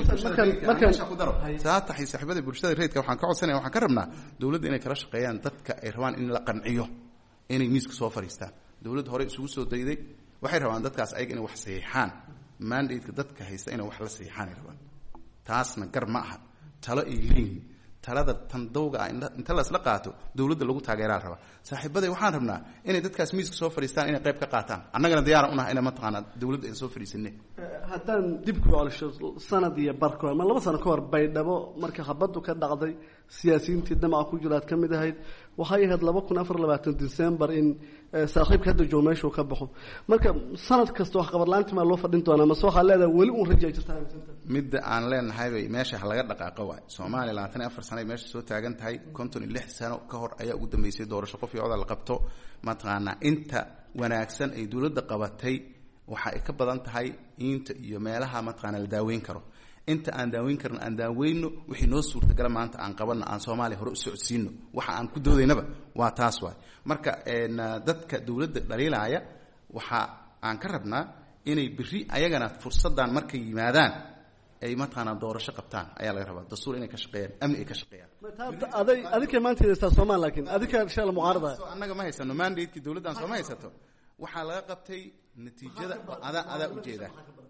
ku daro shaatax iyo saaxiibada bulshada reedka waxaan ka codsanaya waxaan ka rabnaa dowladda inay kala shaqeeyaan dadka ay rabaan in la qanciyo inay miiska soo fadhiistaan dowladda hore isugu soo dayday waxay rabaan dadkaas ayaga inay wax saxiixaan mandate-ka dadka haysta inay wax la saxiixaan ay rabaan taasna gar ma aha talo ay leeyihiin talada tan dawga ah inta la isla qaato dowladda lagu taageeraa la rabaa saaxiibaday waxaan rabnaa inay dadkaas miiska soo fadhiistaan inay qayb ka qaataan annagana diyaaran unaha inay mataqaanaa dowladda ay soo fadhiisanay haddaan dib ku colisho sanad iyo bar ka hor ma laba sano ka hor baydhabo marka habaddu ka dhacday siyaasiyiintii damaca ku jira aad ka mid ahayd waxay ahayd laba kun afar labaatan december in saaxiibka hadda joogo meeshuu ka baxo marka sanad kasta wax qabadlaantii maa loo fadhin doonaa mase waxaa leedahay weli uun rajaa jirta midda aan leenahay bay meesha laga dhaqaaqo waay soomaaliya labaatan iyo afar sano ay meesha soo taagan tahay konton iyo lix sano ka hor ayaa ugu dambeysay doorasho qof iyo coda la qabto mataqaanaa inta wanaagsan ay dowladda qabatay waxa ay ka badan tahay inta iyo meelaha mataqaanaa la daaweyn karo inta aan daaweyn karno aan daaweyno wixii noo suurtagala maanta aan qabanno aan soomaaliya hore u socodsiino waxa aan ku doodaynaba waa taas waay marka dadka dowladda dhaliilaya waxa aan ka rabnaa inay berri ayagana fursaddan markay yimaadaan ay mataqaanaa doorasho qabtaan ayaa laga rabaa dastuur inay ka shaqeeyaan amni ay ka shaqeeyaan aday adika maanta haystaa Soomaal laakiin adika inshallah mucaarada annaga ma haysano mandate-ki dowladdan Soomaal haysato waxa laga qabtay natiijada ada ada u jeeda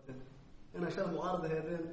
ina inshallah mucaarada heedeen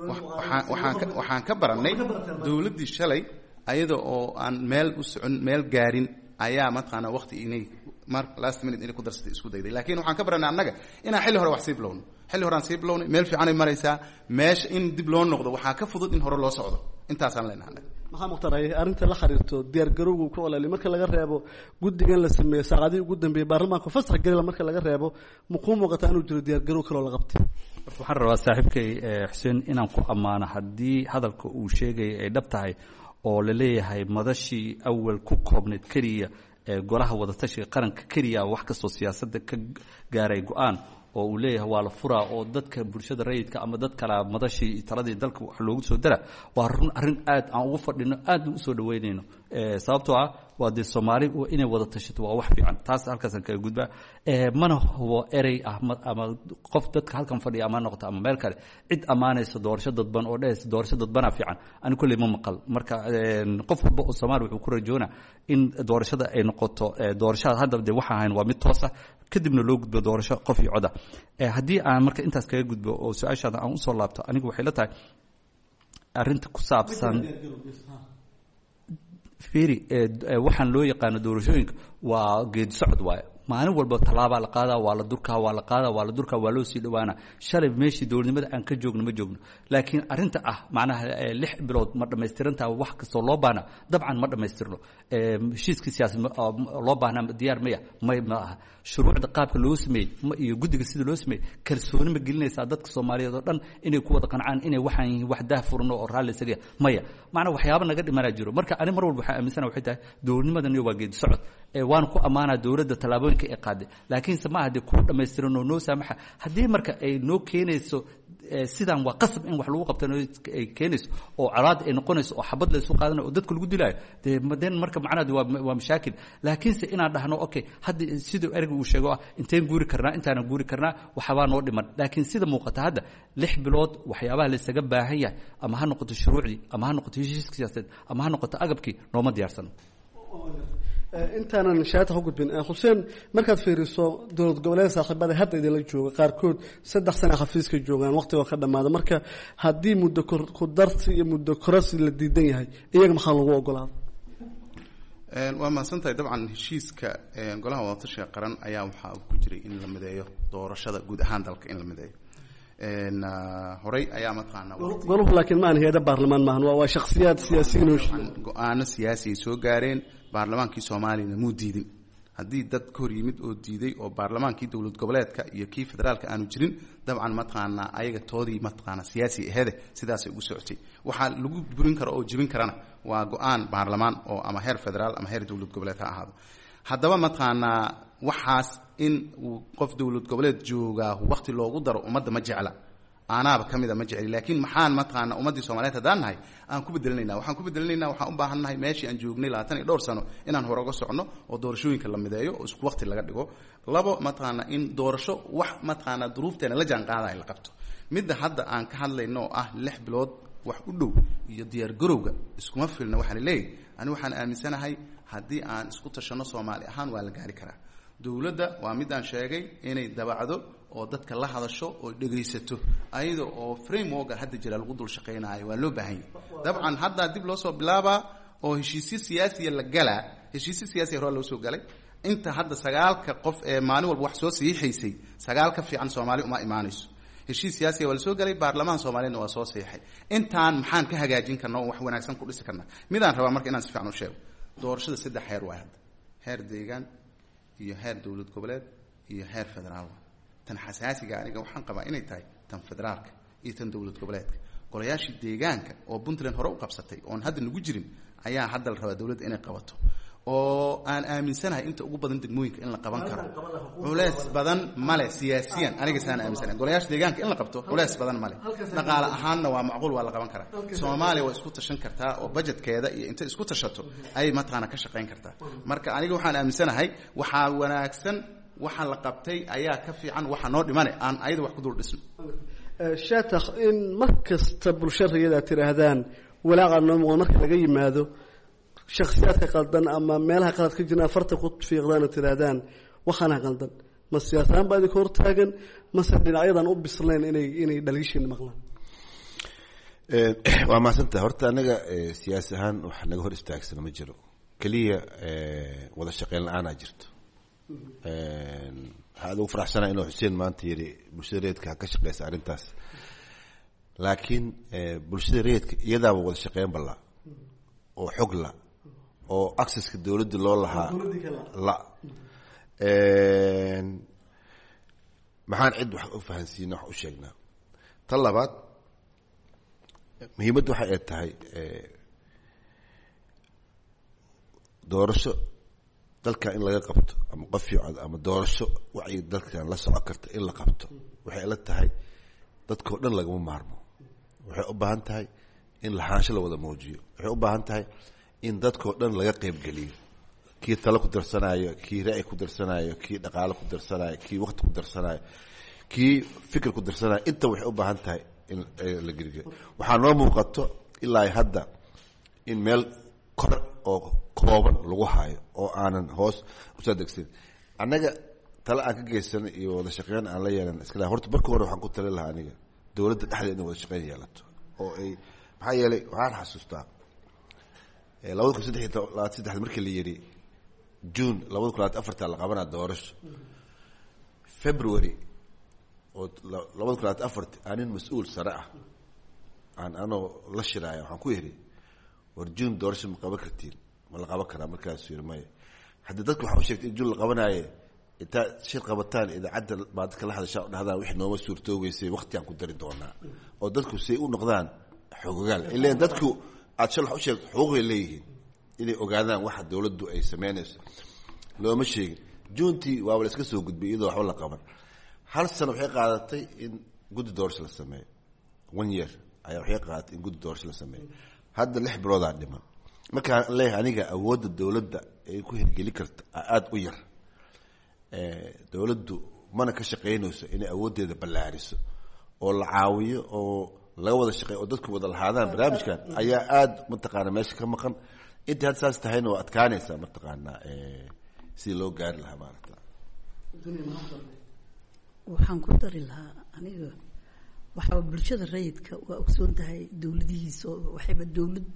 waxaan waxaan ka baranay dowladdii shalay ayada oo aan meel u socon meel gaarin ayaa mataqaanaa waqti inay mar last minute inay ku darsatay isku dayday laakiin waxaan ka baranay annaga inaan xilli hore wax sii bilowno xilli horaan sii bilownay meel fiican ay maraysaa meesha in dib loo noqdo waxaa ka fudud in hore loo socdo intaasaan leenahay maxaa muqtaray arrinta la xiriirto diyaar garowga ku ololay marka laga reebo guddigan la sameeyay saacadii ugu dambeeyay baarlamaanka fasax galay marka laga reebo muquu muuqata inuu jiro diyaar garow kale oo la qabtay waxaan rabaa saaxiibkay xuseen inaan ku ammaano haddii hadalka uu sheegay ay dhab tahay oo la leeyahay madashii awal ku koobneed keliya ee golaha wadatashiga qaranka keliya wax kastoo siyaasadda ka gaaray go-aan oo uu leeyahay waa la furaa oo dadka bulshada rayidka ama dad kale madashii taladii dalka wax loogu soo dara waa run arrin aad aan ugu fadhino aad u soo dhaweynayno sababtoo ah waa dee soomaali inay wada tashato waa wax fiican taas halkaasaan kaga gudbaa mana hubo erey ah ama qof dadka halkan fadhiya ama noqoto ama meel kale cid ammaanaysa doorasho dadban oo dhehaysa doorasho dadbanaa fiican ani kolley ma maqal marka qof walba oo soomaali wuxuu ku rajoonaa in doorashada ay noqoto doorashada hadda dee waxaa ahayn waa mid toos ah kadibna loo gudbo doorasho qof iyo coda haddii aan marka intaas kaga gudbo oo su-aashaada aan usoo laabto anigu waxay la tahay arrinta ku saabsan fiiri waxaan loo yaqaano doorashooyinka waa geedi socod waaye maalin walba tallaabaa la qaadaa waa la durkaa waa la qaadaa waa la durkaa waa loo sii dhowaana shalay meeshii dowladnimada aan ka joogno ma joogno laakiin arrinta ah macnaha lix bilood ma dhammaystirantaa wax kastoo loo baahna dabcan ma dhammaystirno heshiiskii siyaasad loo baahnaa diyaar maya may ma aha shuruucda qaabka loo sameeyey iyo guddiga sida loo sameeyey kalsooni ma gelinaysaa dadka soomaaliyeed oo dhan inay ku wada qancaan inay waxaan yihiin wax daah furno oo raalli isaga maya macnaha waxyaaba naga dhimanaa jiro marka ani mar walba waxaan aaminsana waxay tahay dowladnimadaniyo waa geedi socod waana ku ammaanaa dowladda tallaabooyinka ay qaaday laakiinse ma haddii kuu dhammaystiran oo noo saamaxa haddii marka ay noo keenayso sidaan waa qasab in wax lagu qabtano ay keenayso oo colaad ay noqonayso oo xabad la isu qaadanayo oo dadka lagu dilaayo dee maden marka macnaheedu waa waa mashaakil laakiinse inaan dhahno okay hadda siduu ereyga uu sheego ah inteen guuri karnaa intaanan guuri karnaa waxbaa noo dhiman laakiin sida muuqata hadda lix bilood waxyaabaha la isaga baahan yahay ama ha noqoto shuruucdii ama ha noqoto heshiiska siyaasadeed ama ha noqoto agabkii nooma diyaarsano intaanan shaata ku gudbin xuseen markaad fiiriso dowlad goboleed saaxiibada hadda idinla jooga qaarkood saddex sana xafiiska joogaan waqtiga ka dhamaada marka haddii muddo ku darsi iyo muddo korasi la diidan yahay iyaga maxaa lagu ogolaada waa mahadsantahay dabcan heshiiska golaha wadatashiga qaran ayaa waxaa ku jiray in la mideeyo doorashada guud ahaan dalka in la mideeyo horey ayaa mataqaanaa goluhu laakiin ma aan hay'ada baarlamaan maahan waa shakhsiyaad siyaasiyiin oo go-aano siyaasi ay soo gaareen baarlamaankii soomaaliyana muu diidin haddii dad ka hor yimid oo diiday oo baarlamaankii dowlad goboleedka iyo kii federaalka aanu jirin dabcan mataqaanaa ayaga toodii mataqaanaa siyaasi ahede sidaasay ugu socotay waxaa lagu burin karo oo jebin karana waa go-aan baarlamaan oo ama heer federaal ama heer dowlad goboleed ha ahaado haddaba mataqaanaa waxaas in uu qof dowlad goboleed joogaa waqti loogu daro ummadda ma jecla aanaaba ka mida ma jecli laakiin maxaan mataqaana ummaddii soomaaliyeed haddaan nahay aan ku bedelinaynaa waxaan ku bedelinaynaa waxaan u baahan nahay meeshii aan joognay labaatan iyo dhowr sano inaan hore uga socno oo doorashooyinka la mideeyo oo isku waqti laga dhigo labo mataqaana in doorasho wax mataqaana duruufteena la jaan qaada ay la qabto midda hadda aan ka hadlayno oo ah lix bilood wax u dhow iyo diyaar garowga iskuma filna waxaan leeyahay ani waxaan aaminsanahay haddii aan isku tashano soomaali ahaan waa la gaari karaa dowladda waa mid aan sheegay inay dabacdo oo dadka la hadasho oo dhegaysato ayada oo framework hadda jira lagu dul shaqeynaayo waa loo baahan yahay dabcan hadda dib loo soo bilaabaa oo heshiisyo siyaasiya la galaa heshiisyo siyaasiya hore loo soo galay inta hadda sagaalka qof ee maalin walba wax soo siixaysay sagaal ka fiican soomaali uma imaanayso heshiis siyaasiya waa la soo galay baarlamaan soomaaliyeedna waa soo siixay intaan maxaan ka hagaajin karnaa oo wax wanaagsan ku dhisi karnaa midaan rabaa marka inaan si fiican u sheego doorashada saddex heer waay hadda heer deegaan iyo heer dowlad goboleed iyo heer federaal tan xasaasiga aniga waxaan qabaa inay tahay tan federaalka iyo tan dowlad goboleedka golayaashii deegaanka oo puntland hore u qabsatay oon hadda nagu jirin ayaa hadda la rabaa dowladda inay qabato oo aan aaminsanahay inta ugu badan degmooyinka in la qaban karo culeys badan male siyaasiyan aniga saan aaminsanahay golayaasha deegaanka in la qabto culeys badan male dhaqaale ahaanna waa macquul waa la qaban karaa soomaaliya waa isku tashan kartaa oo budgetkeeda iyo inta isku tashato ayay mataqaana ka shaqayn kartaa marka aniga waxaan aaminsanahay waxaa wanaagsan waxa la qabtay ayaa ka fiican waxa noo dhimane aan ayada wax ku dul dhisno shaatax in mar kasta bulshada rayada tiraahdaan walaaqa noo muuqdo marka laga yimaado shakhsiyaadka qaldan ama meelaha qalad ka jirna farta ku fiiqdaan tiraahdaan waxaana qaldan ma siyaasaan baa idinka hortaagan mase dhinacyadan u bislayn inay inay dhaliishin maqlaan waa mahadsantahay horta anaga siyaasi ahaan wax naga hor istaagsana ma jiro keliya wada shaqeyn la-aanaa jirto waxaa ugu faraxsanaa inuu xuseen maanta yidhi bulshada reedka ha ka shaqeysa arrintaas laakiin bulshada rayidka iyadaaba wada shaqeyn balla oo xog la oo accesska dowladda loo lahaa la maxaan cid wax u fahansiina wax u sheegnaa tan labaad muhiimadda waxa ay tahay doorasho dalkan in laga qabto ama qof fiican ama doorasho wacyi dalkan la socon karta in la qabto waxay la tahay dadkao dhan lagama maarmo waxay u baahan tahay in lahaansho la wada muujiyo waxay u baahan tahay in dadkao dhan laga qaybgeliyo kii talo ku darsanaayo kii ra'yi ku darsanaayo kii dhaqaalo ku darsanaayo kii waqti ku darsanaayo kii fikir ku darsanaayo inta waxay u baahan tahay in la gelgeliyo waxaa noo muuqato ilaa hadda in meel kor oo kooban lagu haayo oo aanan hoos usoo degsan annaga tale aan ka geysanay iyo wada shaqeyn aan la yeelan iskala horta marka hore waxaan ku tali lahaa aniga dowladda dhexdeeda inay wada shaqeyn yeelato oo ay maxaa yeelay waxaan xasuustaa labada kun saddex iyo labaatan saddexda markii la yidhi june labada kun labaatan afarta la qabanaa doorasho february oo labada kun labaatan afarta aanin mas-uul sare ah aan anoo la shiraayo waxaan ku yidhi war june doorasho ma qaban kartiin ma la qaban karaa markaasuu yidhi maya haddii dadka waxaa u sheegtay in june la qabanaaye intaa shir qabataan idaacadda baa dadka la hadashaa o dhahdaan wixii nooma suurtoogeysay waqtigaan ku dari doonaa oo dadku say u noqdaan xogogaal ileen dadku aada shal wax u sheegto xuquuqay leeyihiin inay ogaadaan waxa dowladdu ay sameynayso looma sheegin juntii waaba la iska soo gudbay iyadoo waxba la qaban hal sano waxay qaadatay in guddi doorasho la sameeyo one year ayaa waxay qaadatay in guddi doorasho la sameeyo hadda lix biloodaa dhiman markaan leeyahay aniga awoodda dowladda ay ku hirgeli karta aada u yar dowladdu mana ka shaqaynayso inay awooddeeda ballaariso oo la caawiyo oo laga wada shaqeeyo oo dadku wada lahaadaan barnaamijkan ayaa aada mataqaana meesha ka maqan intii hadda saas tahayna waa adkaanaysaa mataqaanaa sidii loo gaari lahaa maaragta waxaan ku dari lahaa aniga waxaa bulshada rayidka waa ogsoon tahay dowladihiisa waxayba dowlad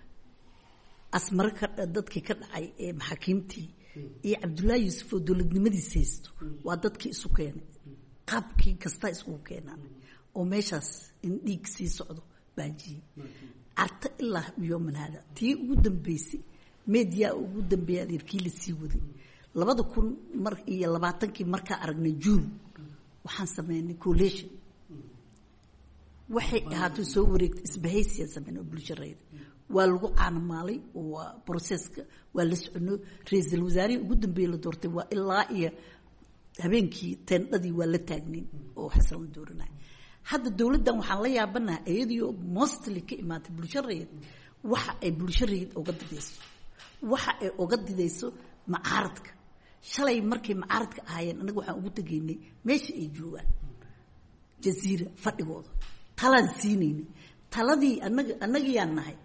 asmar ka dadkii ka dhacay ee maxaakiimtii iyo cabdullaahi yuusuf oo dowladnimadiisa haysto waa dadkii isu keenay qaabkii kasta isugu keenaan oo meeshaas in dhiig sii socdo baajiyey carta ilaa yooman hada tii ugu dambeysay media ugu dambeeyay adeerkii la sii waday labada kun mar iyo labaatankii markaa aragnay juun waxaan sameynay coalition waxay ahaatay soo wareegtay isbahaysiya sameyn oo bulsho rayid waa lagu caanamaalay waa processka waa la socono ra-iisul wasaarihii ugu dambeeyey la doortay waa ilaa iyo habeenkii teendhadii waa la taagnayn oo xasan la dooranay hadda dowladdan waxaan la yaabanaha iyadiio mostly ka imaatay bulsho rayid waxa ay bulsho rayid oga didayso waxa ay oga didayso macaaradka shalay markay macaaradka ahaayeen anaga waxaan ugu tegaynay meesha ay joogaan jaziira fadhigooda talaan siinaynay taladii anaga anagayaan nahay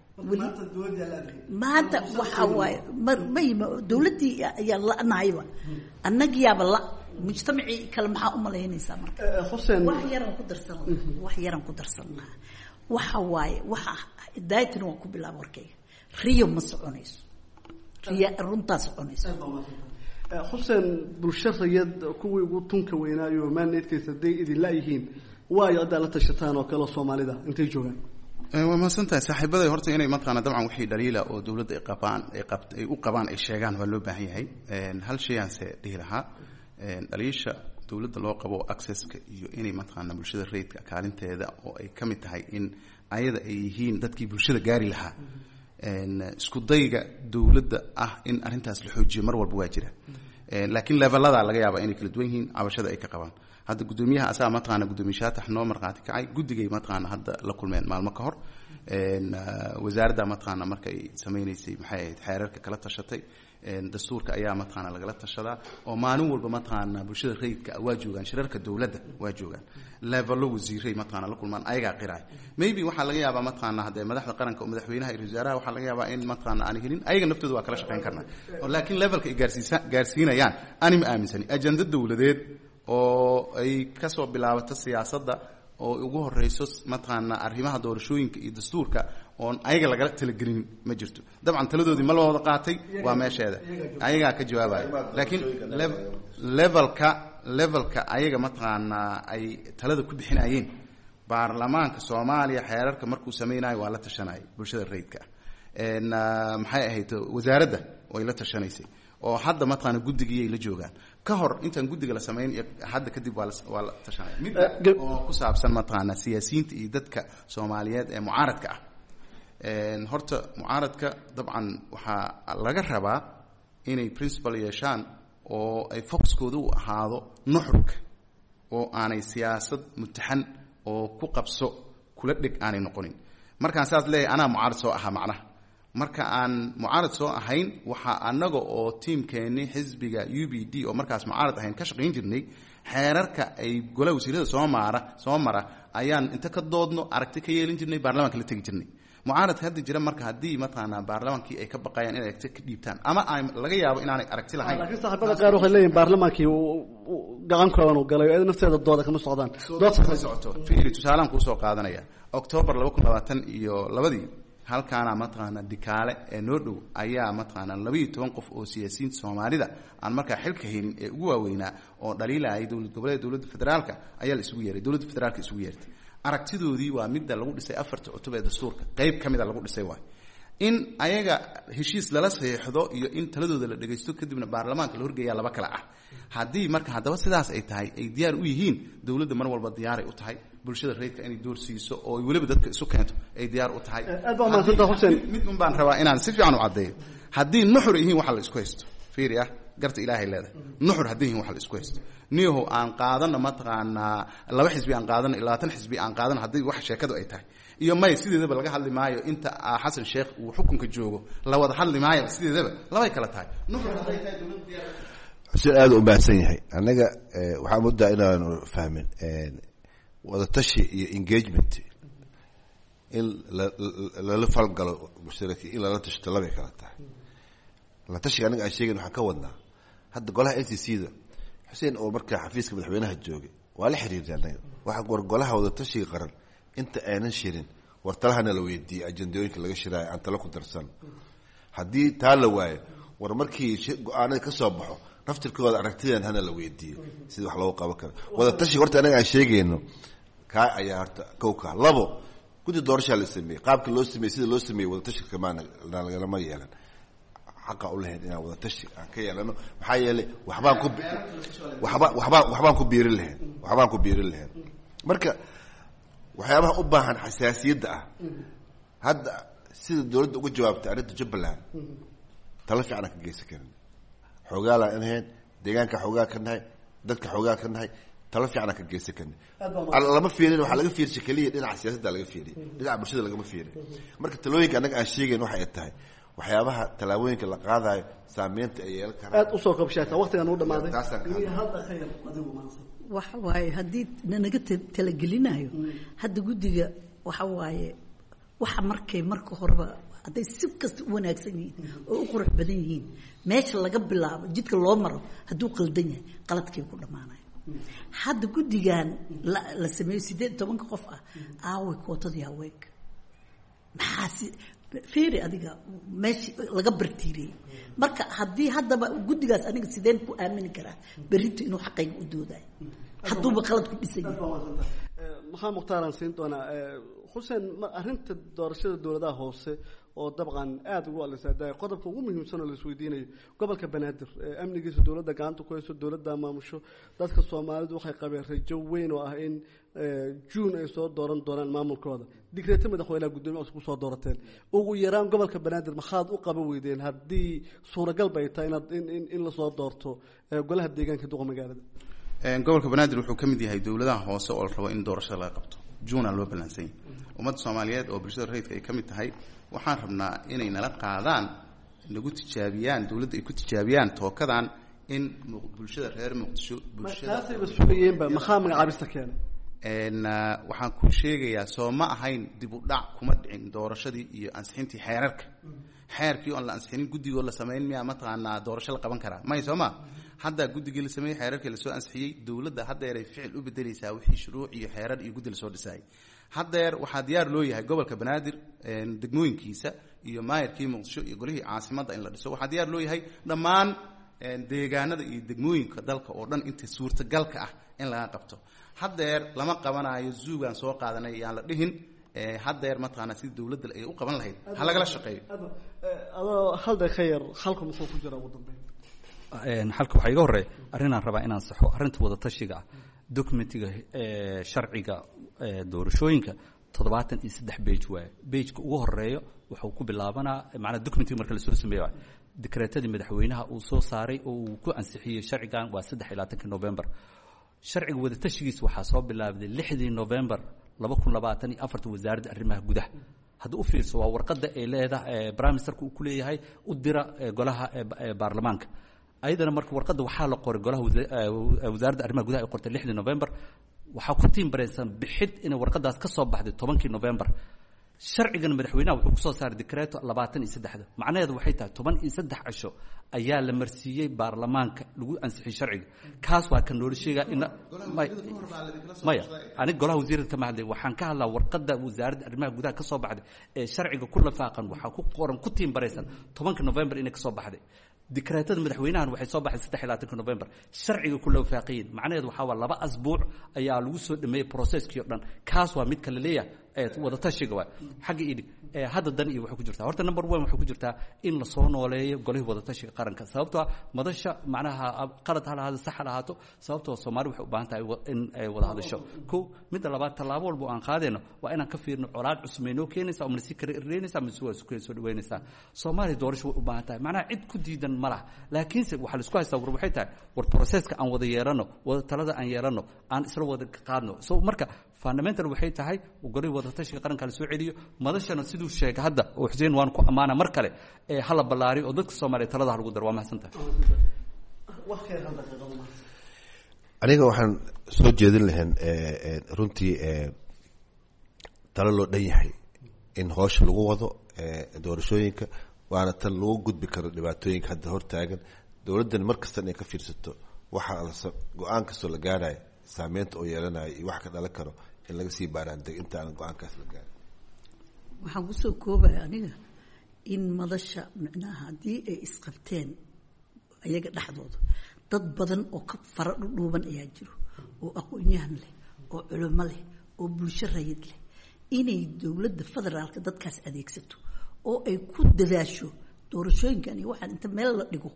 maanta waxaa waaye mayma dowladdii ayaa la-nahayba annagiyaaba la mujtamacii kale maxaa u malaynaysaa marka wax yaran ku darsan lahaa wax yaran ku darsan lahaa waxa waaye waxa daayatina waan ku bilaaba warkayga riyo ma soconayso riya runtaa soconayso xuseen bulsho rayad kuwii ugu tunka weynaayo maaneedkaysa day idin la-yihiin waayo haddaa la tashataan oo kale soomaalida intay joogaan waa mahadsantahay saaxiibaday horta inay mataqaana dabcan wixii dhaliila oo dowladda ay qabaan ay qabt ay u qabaan ay sheegaan waa loo baahan yahay hal shayaanse dhihi lahaa dhaliisha dowladda loo qabo accesska iyo inay mataqaana bulshada rayidka kaalinteeda oo ay ka mid tahay in ayada ay yihiin dadkii bulshada gaari lahaa isku dayga dowladda ah in arrintaas la xoojiyo mar walba waa jira laakiin levelada laga yaaba inay kala duwan yihiin cabashada ay ka qabaan hadda gudoomiyaha asaga mataqaana gudoomiye shaatax noo marqaati kacay guddigay mataqaana hadda la kulmeen maalmo ka hor wasaaradda mataqaana markay sameynaysay maxay ahayd xeerarka kala tashatay dastuurka ayaa mataqaana lagala tashadaa oo maalin walba mataqaana bulshada rayidka waa joogaan shirarka dowladda waa joogaan levelo wasiiray mataqaana la kulmaan ayagaa qiraay maybe waxaa laga yaabaa mataqaana haddee madaxda qaranka oo madaxweynaha iyo wasaaraha waxaa laga yaabaa in mataqaana aan helin ayaga naftooda waa kala shaqayn karnaa laakiin levelka ay gaarsiisa gaarsiinayaan ani ma aaminsani ajenda dowladeed oo ay ka soo bilaabato siyaasadda oo ugu horeyso mataqaana arrimaha doorashooyinka iyo dastuurka oon ayaga lagala talagelin ma jirto dabcan taladoodii ma la wada qaatay waa meesheeda ayagaa ka jawaabaya laakiin levelka levelka ayaga mataqaana ay talada ku bixinayeen baarlamaanka soomaaliya xeerarka markuu sameynayo waa la tashanayay bulshada rayidka ah maxay ahayd wasaaradda way la tashanaysay oo hadda mataqaana guddigiyay la joogaan ka hor intaan guddiga la samayn iyo hadda kadib waa la waa la tashanaya mid oo ku saabsan mataqaana siyaasiyiinta iyo dadka Soomaaliyeed ee mucaaradka ah een horta mucaaradka dabcan waxaa laga rabaa inay principal yeeshaan oo ay focuskoodu u ahaado nuxurka oo aanay siyaasad mutaxan oo ku qabso kula dhig aanay noqonin markaan saas leeyahay anaa mucaarad soo ahaa macnaha marka aan mucaarad soo ahayn waxa anaga oo teamkeeni xisbiga U B D oo markaas mucaarad ahayn ka shaqeyn jirnay xeerarka ay golaha wasiirada soo maara soo mara ayaan inta ka doodno aragti ka yeelin jirnay baarlamaanka la tagi jirnay mucaarad hadda jira marka hadii mataqaana baarlamaankii ay ka baqayaan inay aragti ka dhiibtaan ama ay laga yaabo inaanay aragti lahayn laakiin saxaabada qaar waxay leeyihiin baarlamaankii gacan kooban uu galay ee nafteeda dooda kama socdaan dood ka socoto fiiri tusaalaan ku soo qaadanaya October laba kun labaatan iyo labadii halkaana mataqaana dikaale ee noo dhow ayaa mataqaana laba iyo toban qof oo siyaasiyiin Soomaalida aan markaa xilka helin ee ugu waaweynaa oo dhaliilay dawlad goboleed dawladda federaalka ayaa la isugu yeeray dawladda federaalka isugu yeertay aragtidoodii waa mid lagu dhisay afarta cutub ee dastuurka qayb kamid ah lagu dhisay waay in ayaga heshiis lala saxiixdo iyo in taladooda la dhageysto kadibna baarlamaanka la horgeeyaa laba kala ah hadii marka hadaba sidaas ay tahay ay diyaar u yihiin dawladda mar walba diyaar ay u tahay bulshada reedka inay door siiso oo waliba dadka isu keento ay diyaar u tahay mid un baan rabaa inaan si fiican u cadeeyo hadii nuxur yihiin waxa la isku haysto fiiriya garta ilaahay leedahay nuxur hadii yihiin waxa la isku haysto niyahow aan qaadano mataqaana laba xisbi aan qaadano ilaa tan xisbi aan qaadano hadii wax sheekadu ay tahay iyo may sideedaba laga hadli maayo inta Xasan Sheekh uu xukunka joogo la wada hadli maayo sideedaba labay kala tahay nuxur haday tahay dawladda si aad u baahan yahay anaga waxa muddo inaan fahmin wada tashi iyo engagement in la la falgalo mushtaraki in la tashto labay kala tahay la tashi anaga ay sheegeen waxa ka wadnaa hadda golaha L C C da Xuseen oo marka xafiiska madaxweynaha joogay waa la xiriirnay waxa goor golaha wada tashi qaran inta aanan shirin wartalahana la weydiiyay ajandooyinka laga shiraay aan talo ku darsan hadii taa la waayo war markii go'aanada ka soo baxo naftirkooda aragtideen hana la weydiiyo sida wax loo qaban karo wada tashi horta anaga aan sheegayno ka ayaa horta kowka labo gudi doorasho la sameeyay qaabka loo sameeyay sida loo sameeyay wada tashi kamaana laga lama yeelan xaqa u leeyahay inaan wada tashi aan ka yeelano waxa yeelay waxbaan ku waxba waxba waxbaan ku biirin lahayn waxbaan ku biirin lahayn marka waxyaabaha u baahan xasaasiyadda ah hadda sida dawladda uga jawaabtay arrinta Jubbaland tala fiican ka geysan karin xogaa la ineen deegaanka xogaa ka nahay dadka xogaa ka nahay tala fiican ka geysan karin lama fiirin waxa laga fiirshay kaliya dhinaca siyaasadda laga fiiriyo dhinaca bulshada laga ma fiirin marka talooyinka anaga aan sheegeen waxa ay tahay waxyaabaha talaabooyinka la qaadayo saameynta ay yeelan karaan aad u soo qabshaata waqtigan uu dhamaaday hadda khayr adigu maansan waxa waaye hadii naga talagelinayo hadda guddiga waxa waaye waxa markay marka horeba haday si kasta u wanaagsan yihiin oo u qurux badan yihiin meesha laga bilaabo jidka loo maro haduu qaldan yahay qaladkii ku dhamaanayo hadda guddigan la sameeyo sideed iyo toban qof ah aaway kootadii haweenka maxaa fiiri adiga meesha laga bartiiriyay marka hadii haddaba guddigaas aniga sideen ku aamini karaa berrintu inuu xaqayga u doodayo hadduuba qalad ku dhisan yahay maxaa muqtaaran siin doonaa xuseen arrinta doorashada dawladaha hoose oo dabcan aad ugu alisaday qodobka ugu muhiimsan oo la isweydiinayo gobolka Banaadir amnigiisa dawladda gacanta ku hayso dawladda maamusho dadka Soomaalidu waxay qabeen rajo weyn oo ah in June ay soo dooran doonaan maamulkooda digreeta madaxweynaha gudoomiyaha isku soo doorateen ugu yaraan gobolka Banaadir maxaad u qaban weydeen hadii suuragal bay tahay in in la soo doorto golaha deegaanka duqa magaalada een gobolka Banaadir wuxuu kamid yahay dawladaha hoose oo la rabo in doorashada laga qabto June loo balansan ummadda Soomaaliyeed oo bulshada rayidka ay kamid tahay waxaan rabnaa inay nala qaadaan nagu tijaabiyaan dawladda ay ku tijaabiyaan tookadan in bulshada reer Muqdisho bulshada taasay mas'uuliyeen ba maxaa magacaabista keenay een waxaan ku sheegayaa soo ma ahayn dib u dhac kuma dhicin doorashadii iyo ansixintii xeerarka xeerkii oo la ansixin guddiga la sameeyay miya mataqaana doorasho la qaban karaa may Sooma hadda guddiga la sameeyay xeerarkii la soo ansixiyay dawladda hadda ay ficil u bedelaysaa wixii shuruuc iyo xeerar iyo guddi la soo dhisay hadda waxa diyaar loo yahay gobolka Banaadir een degmooyinkiisa iyo maayirkii Muqdisho iyo golihii caasimadda in la dhiso waxa diyaar loo yahay dhammaan deegaanada iyo degmooyinka dalka oo dhan inta suurtagalka ah in laga qabto haddeer lama qabanayo zuugaan soo qaadanay yaan la dhihin haddeer mataqaana sidii dowladda ay u qaban lahayd ha lagala shaqeeyo adoo hal daqiiqa yar halka muxuu ku jira ugu dambeyn halka waxaa iga horreeya arrinaan rabaa inaan saxo arrinta wada tashiga ah documentiga sharciga doorashooyinka toddobaatan iyo saddex bage waaye bageka ugu horeeyo wuxuu ku bilaabanaa macnaa documentiga marka lasoo sameeyo waaye dekreetadii madaxweynaha uu soo saaray oo uu ku ansixiyey sharcigan waa saddex iyo labaatankii november sharciga wada tashigiisa waxaa soo bilaabday lixdii november laba kun labaatan iyo afarta wasaaradda arrimaha gudaha hadda u fiirso waa warqadda ay leedahay prime ministerka uu ku leeyahay u dira golaha baarlamaanka ayadana marka warqadda waxaa la qoray golaha wasaaradda arrimaha gudaha ay qortay lixdii november waxaa ku tiimbaraysan bixid inay warqadaas ka soo baxday tobankii november sharcigan madaxweynaha wuxuu ku soo saaray dekreeto labaatan iyo saddexda macnaheedu waxay tahay toban iyo saddex cisho ayaa la marsiiyey baarlamaanka lagu ansixiyey sharciga kaas waa kan loola sheegaa in maya aniga golaha wasiirada kama hadlay waxaan ka hadlaa warqadda wasaaradda arrimaha gudaha ka soo baxday ee sharciga ku lafaaqan waxaa ku qoran ku tiimbaraysan tobanka november inay ka soo baxday dekreetada madaxweynahan waxay soo baxay saddex iyo labaatanka november sharciga ku lawafaaqiyin macnaheedu waxaa waa laba asbuuc ayaa lagu soo dhameeyey processkii oo dhan kaas waa mid kala leeyahay ee wada tashiga waay xagga idhi ee hadda dan iyo waxay ku jirtaa horta number one waxay ku jirtaa in la soo nooleeyo golihii wada tashiga qaranka sababtoo ah madasha macnaha qalad ha lahaado sax ha lahaato sababtoo Soomaali waxay u baahan tahay in ay wada hadasho ko midda labaad talaabo walba aan qaadayno waa inaan ka fiirno colaad cusmeyno keenaysa oo si kale ireenaysa ama soo soo dhaweynaysa Soomaali doorasho way u baahan tahay macnaha cid ku diidan ma laha laakiinse waxa la isku haystaa war waxay tahay war processka aan wada yeerano wada talada aan yeerano aan isla wada qaadno so marka fundamental waxay tahay golihii wada tashiga qaranka la soo celiyo madashana siduu sheegay hadda oo Xuseen waan ku amaana mar kale ee hala ballaariyo oo dadka Soomaaliyeed talada lagu daro waa mahadsantahay aniga waxaan soo jeedin lahayn runtii talo loo dhan yahay in hoosh lagu wado doorashooyinka waana tan lagu gudbi karo dhibaatooyinka hadda hortaagan dowladdan mar kasta inay ka fiirsato waxa go-aan kastoo la gaarayo saameynta oo yeelanayo iyo wax ka dhalan karo in laga sii baaraandeg intaana go-aankaas la gaarin waxaan kusoo koobaya aniga in madasha micnaha haddii ay isqabteen ayaga dhexdooda dad badan oo ka fara dhudhuuban ayaa jiro oo aqoon-yahan leh oo culimo leh oo bulsho rayid leh inay dowladda federaalka dadkaas adeegsato oo ay ku dadaasho doorashooyinkan iyo waxaan inta meel la dhigo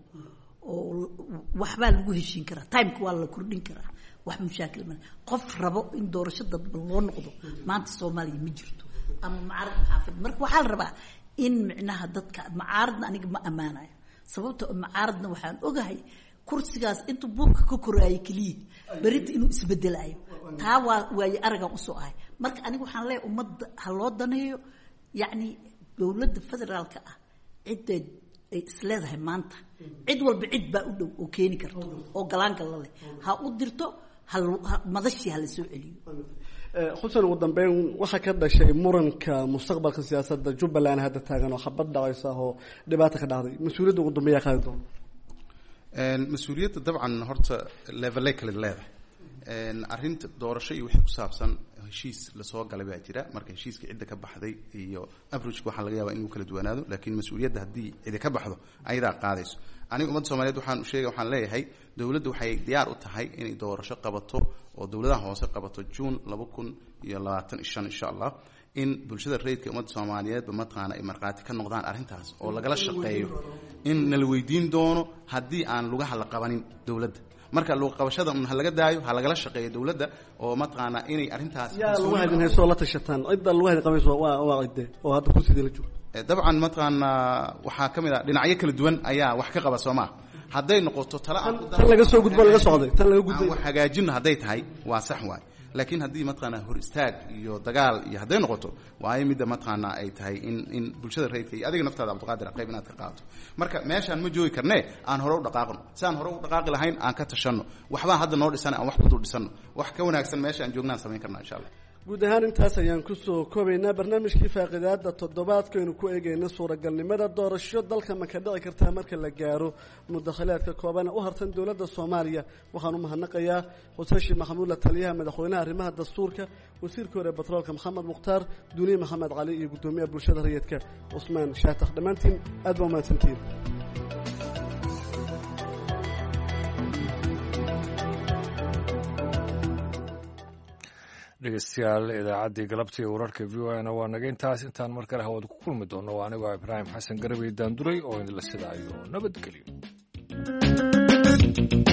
oo waxbaa lagu heshiin karaa timeka waa la kordhin karaa wax mushaakil ma qof rabo in doorasho dadba loo noqdo maanta Soomaaliya ma jirto ama macaarad xaafid marka waxaa la rabaa in micnaha dadka macaaradna aniga ma amaanayo sababtoo macaaradna waxaan ogahay kursigaas intuu buurka ka koraayay kaliya barid inuu isbedelayo taa waa way aragan u soo ahay marka aniga waxaan leeyahay ummadda ha loo daneeyo yacni dowladda federaalka ah cidda ay isleedahay maanta cid walba cid baa u dhow oo keeni karto oo galaanka la leh ha u dirto madashii ha la soo celiyo xuseen ugu dambeyn waxaa ka dhashay muranka mustaqbalka siyaasadda Jubbaland hadda taagan oo xabad dhacaysa oo dhibaato ka dhacday mas-uuliyadda ugu dambeeya qaadi doona mas-uuliyadda dabcan horta level kale leedahay arrinta doorasho iyo wixii ku saabsan heshiis la soo galay baa jira marka heshiiska cidda ka baxday iyo approach waxa laga yaabaa inuu kala duwanaado laakiin mas'uuliyadda hadii cid ka baxdo ayadaa qaadayso aniga ummadda Soomaaliyeed waxaan u sheegay waxaan leeyahay dawladdu waxay diyaar u tahay inay doorasho qabato oo dawladaha hoose qabato June laba kun iyo labaatan iyo shan insha Allah in bulshada rayidka ummadda Soomaaliyeed ba matqaana ay marqaati ka noqdaan arrintaas oo lagala shaqeeyo in nala weydiin doono hadii aan lugaha la qabanin dawladda marka loo qabashada un halaga daayo halagala shaqeeyo dawladda oo matqaana inay arrintaas yaa lagu hadin hayso la tashataan cidda lagu hadin qabayso waa waa cidde oo hadda ku sidii la joogo dabcan matqaana waxa kamid ah dhinacyo kala duwan ayaa wax ka qaba Soomaa haday noqoto tala tan laga soo gudbo laga socday tan laga gudbay wax hagaajin haday tahay waa sax waay laakiin hadii matqaana hor istaag iyo dagaal iyo haday noqoto waa ay mid matqaana ay tahay in in bulshada rayidka iyo adiga naftaada Cabdiqaadir qayb inaad ka qaato marka meeshan ma joogi karnee aan hore u dhaqaaqno saan hore u dhaqaaqi lahayn aan ka tashano waxba hadda noo dhisan aan wax ku dul dhisano wax ka wanaagsan meesha aan joognaan sameyn karnaa insha Allah guud ahaan intaas ayaan ku soo koobaynaa barnaamijkii faaqidaada toddobaadkaynu ku eegayna suuragalnimada doorasho dalka ma ka dhici kartaa marka la gaaro muddakhalaadka kooban u hartan dowladda Soomaaliya waxaan u mahadnaqayaa Xuseen Maxamuud la taliyaha madaxweynaha arrimaha dastuurka wasiirka hore batroolka Maxamed Mukhtaar Duniye Maxamed Cali iyo gudoomiyaha bulshada rayidka Usmaan Shaatax dhamaantiin aad baa mahadsantiin dhegeystayaal idaacaddii galabtii wararka v o a na waa naga intaas intaan mar kale hawada ku kulmi doono waa anigoo ibraahim xasan garabey daanduray oo idinla sidaayo nabadgelyo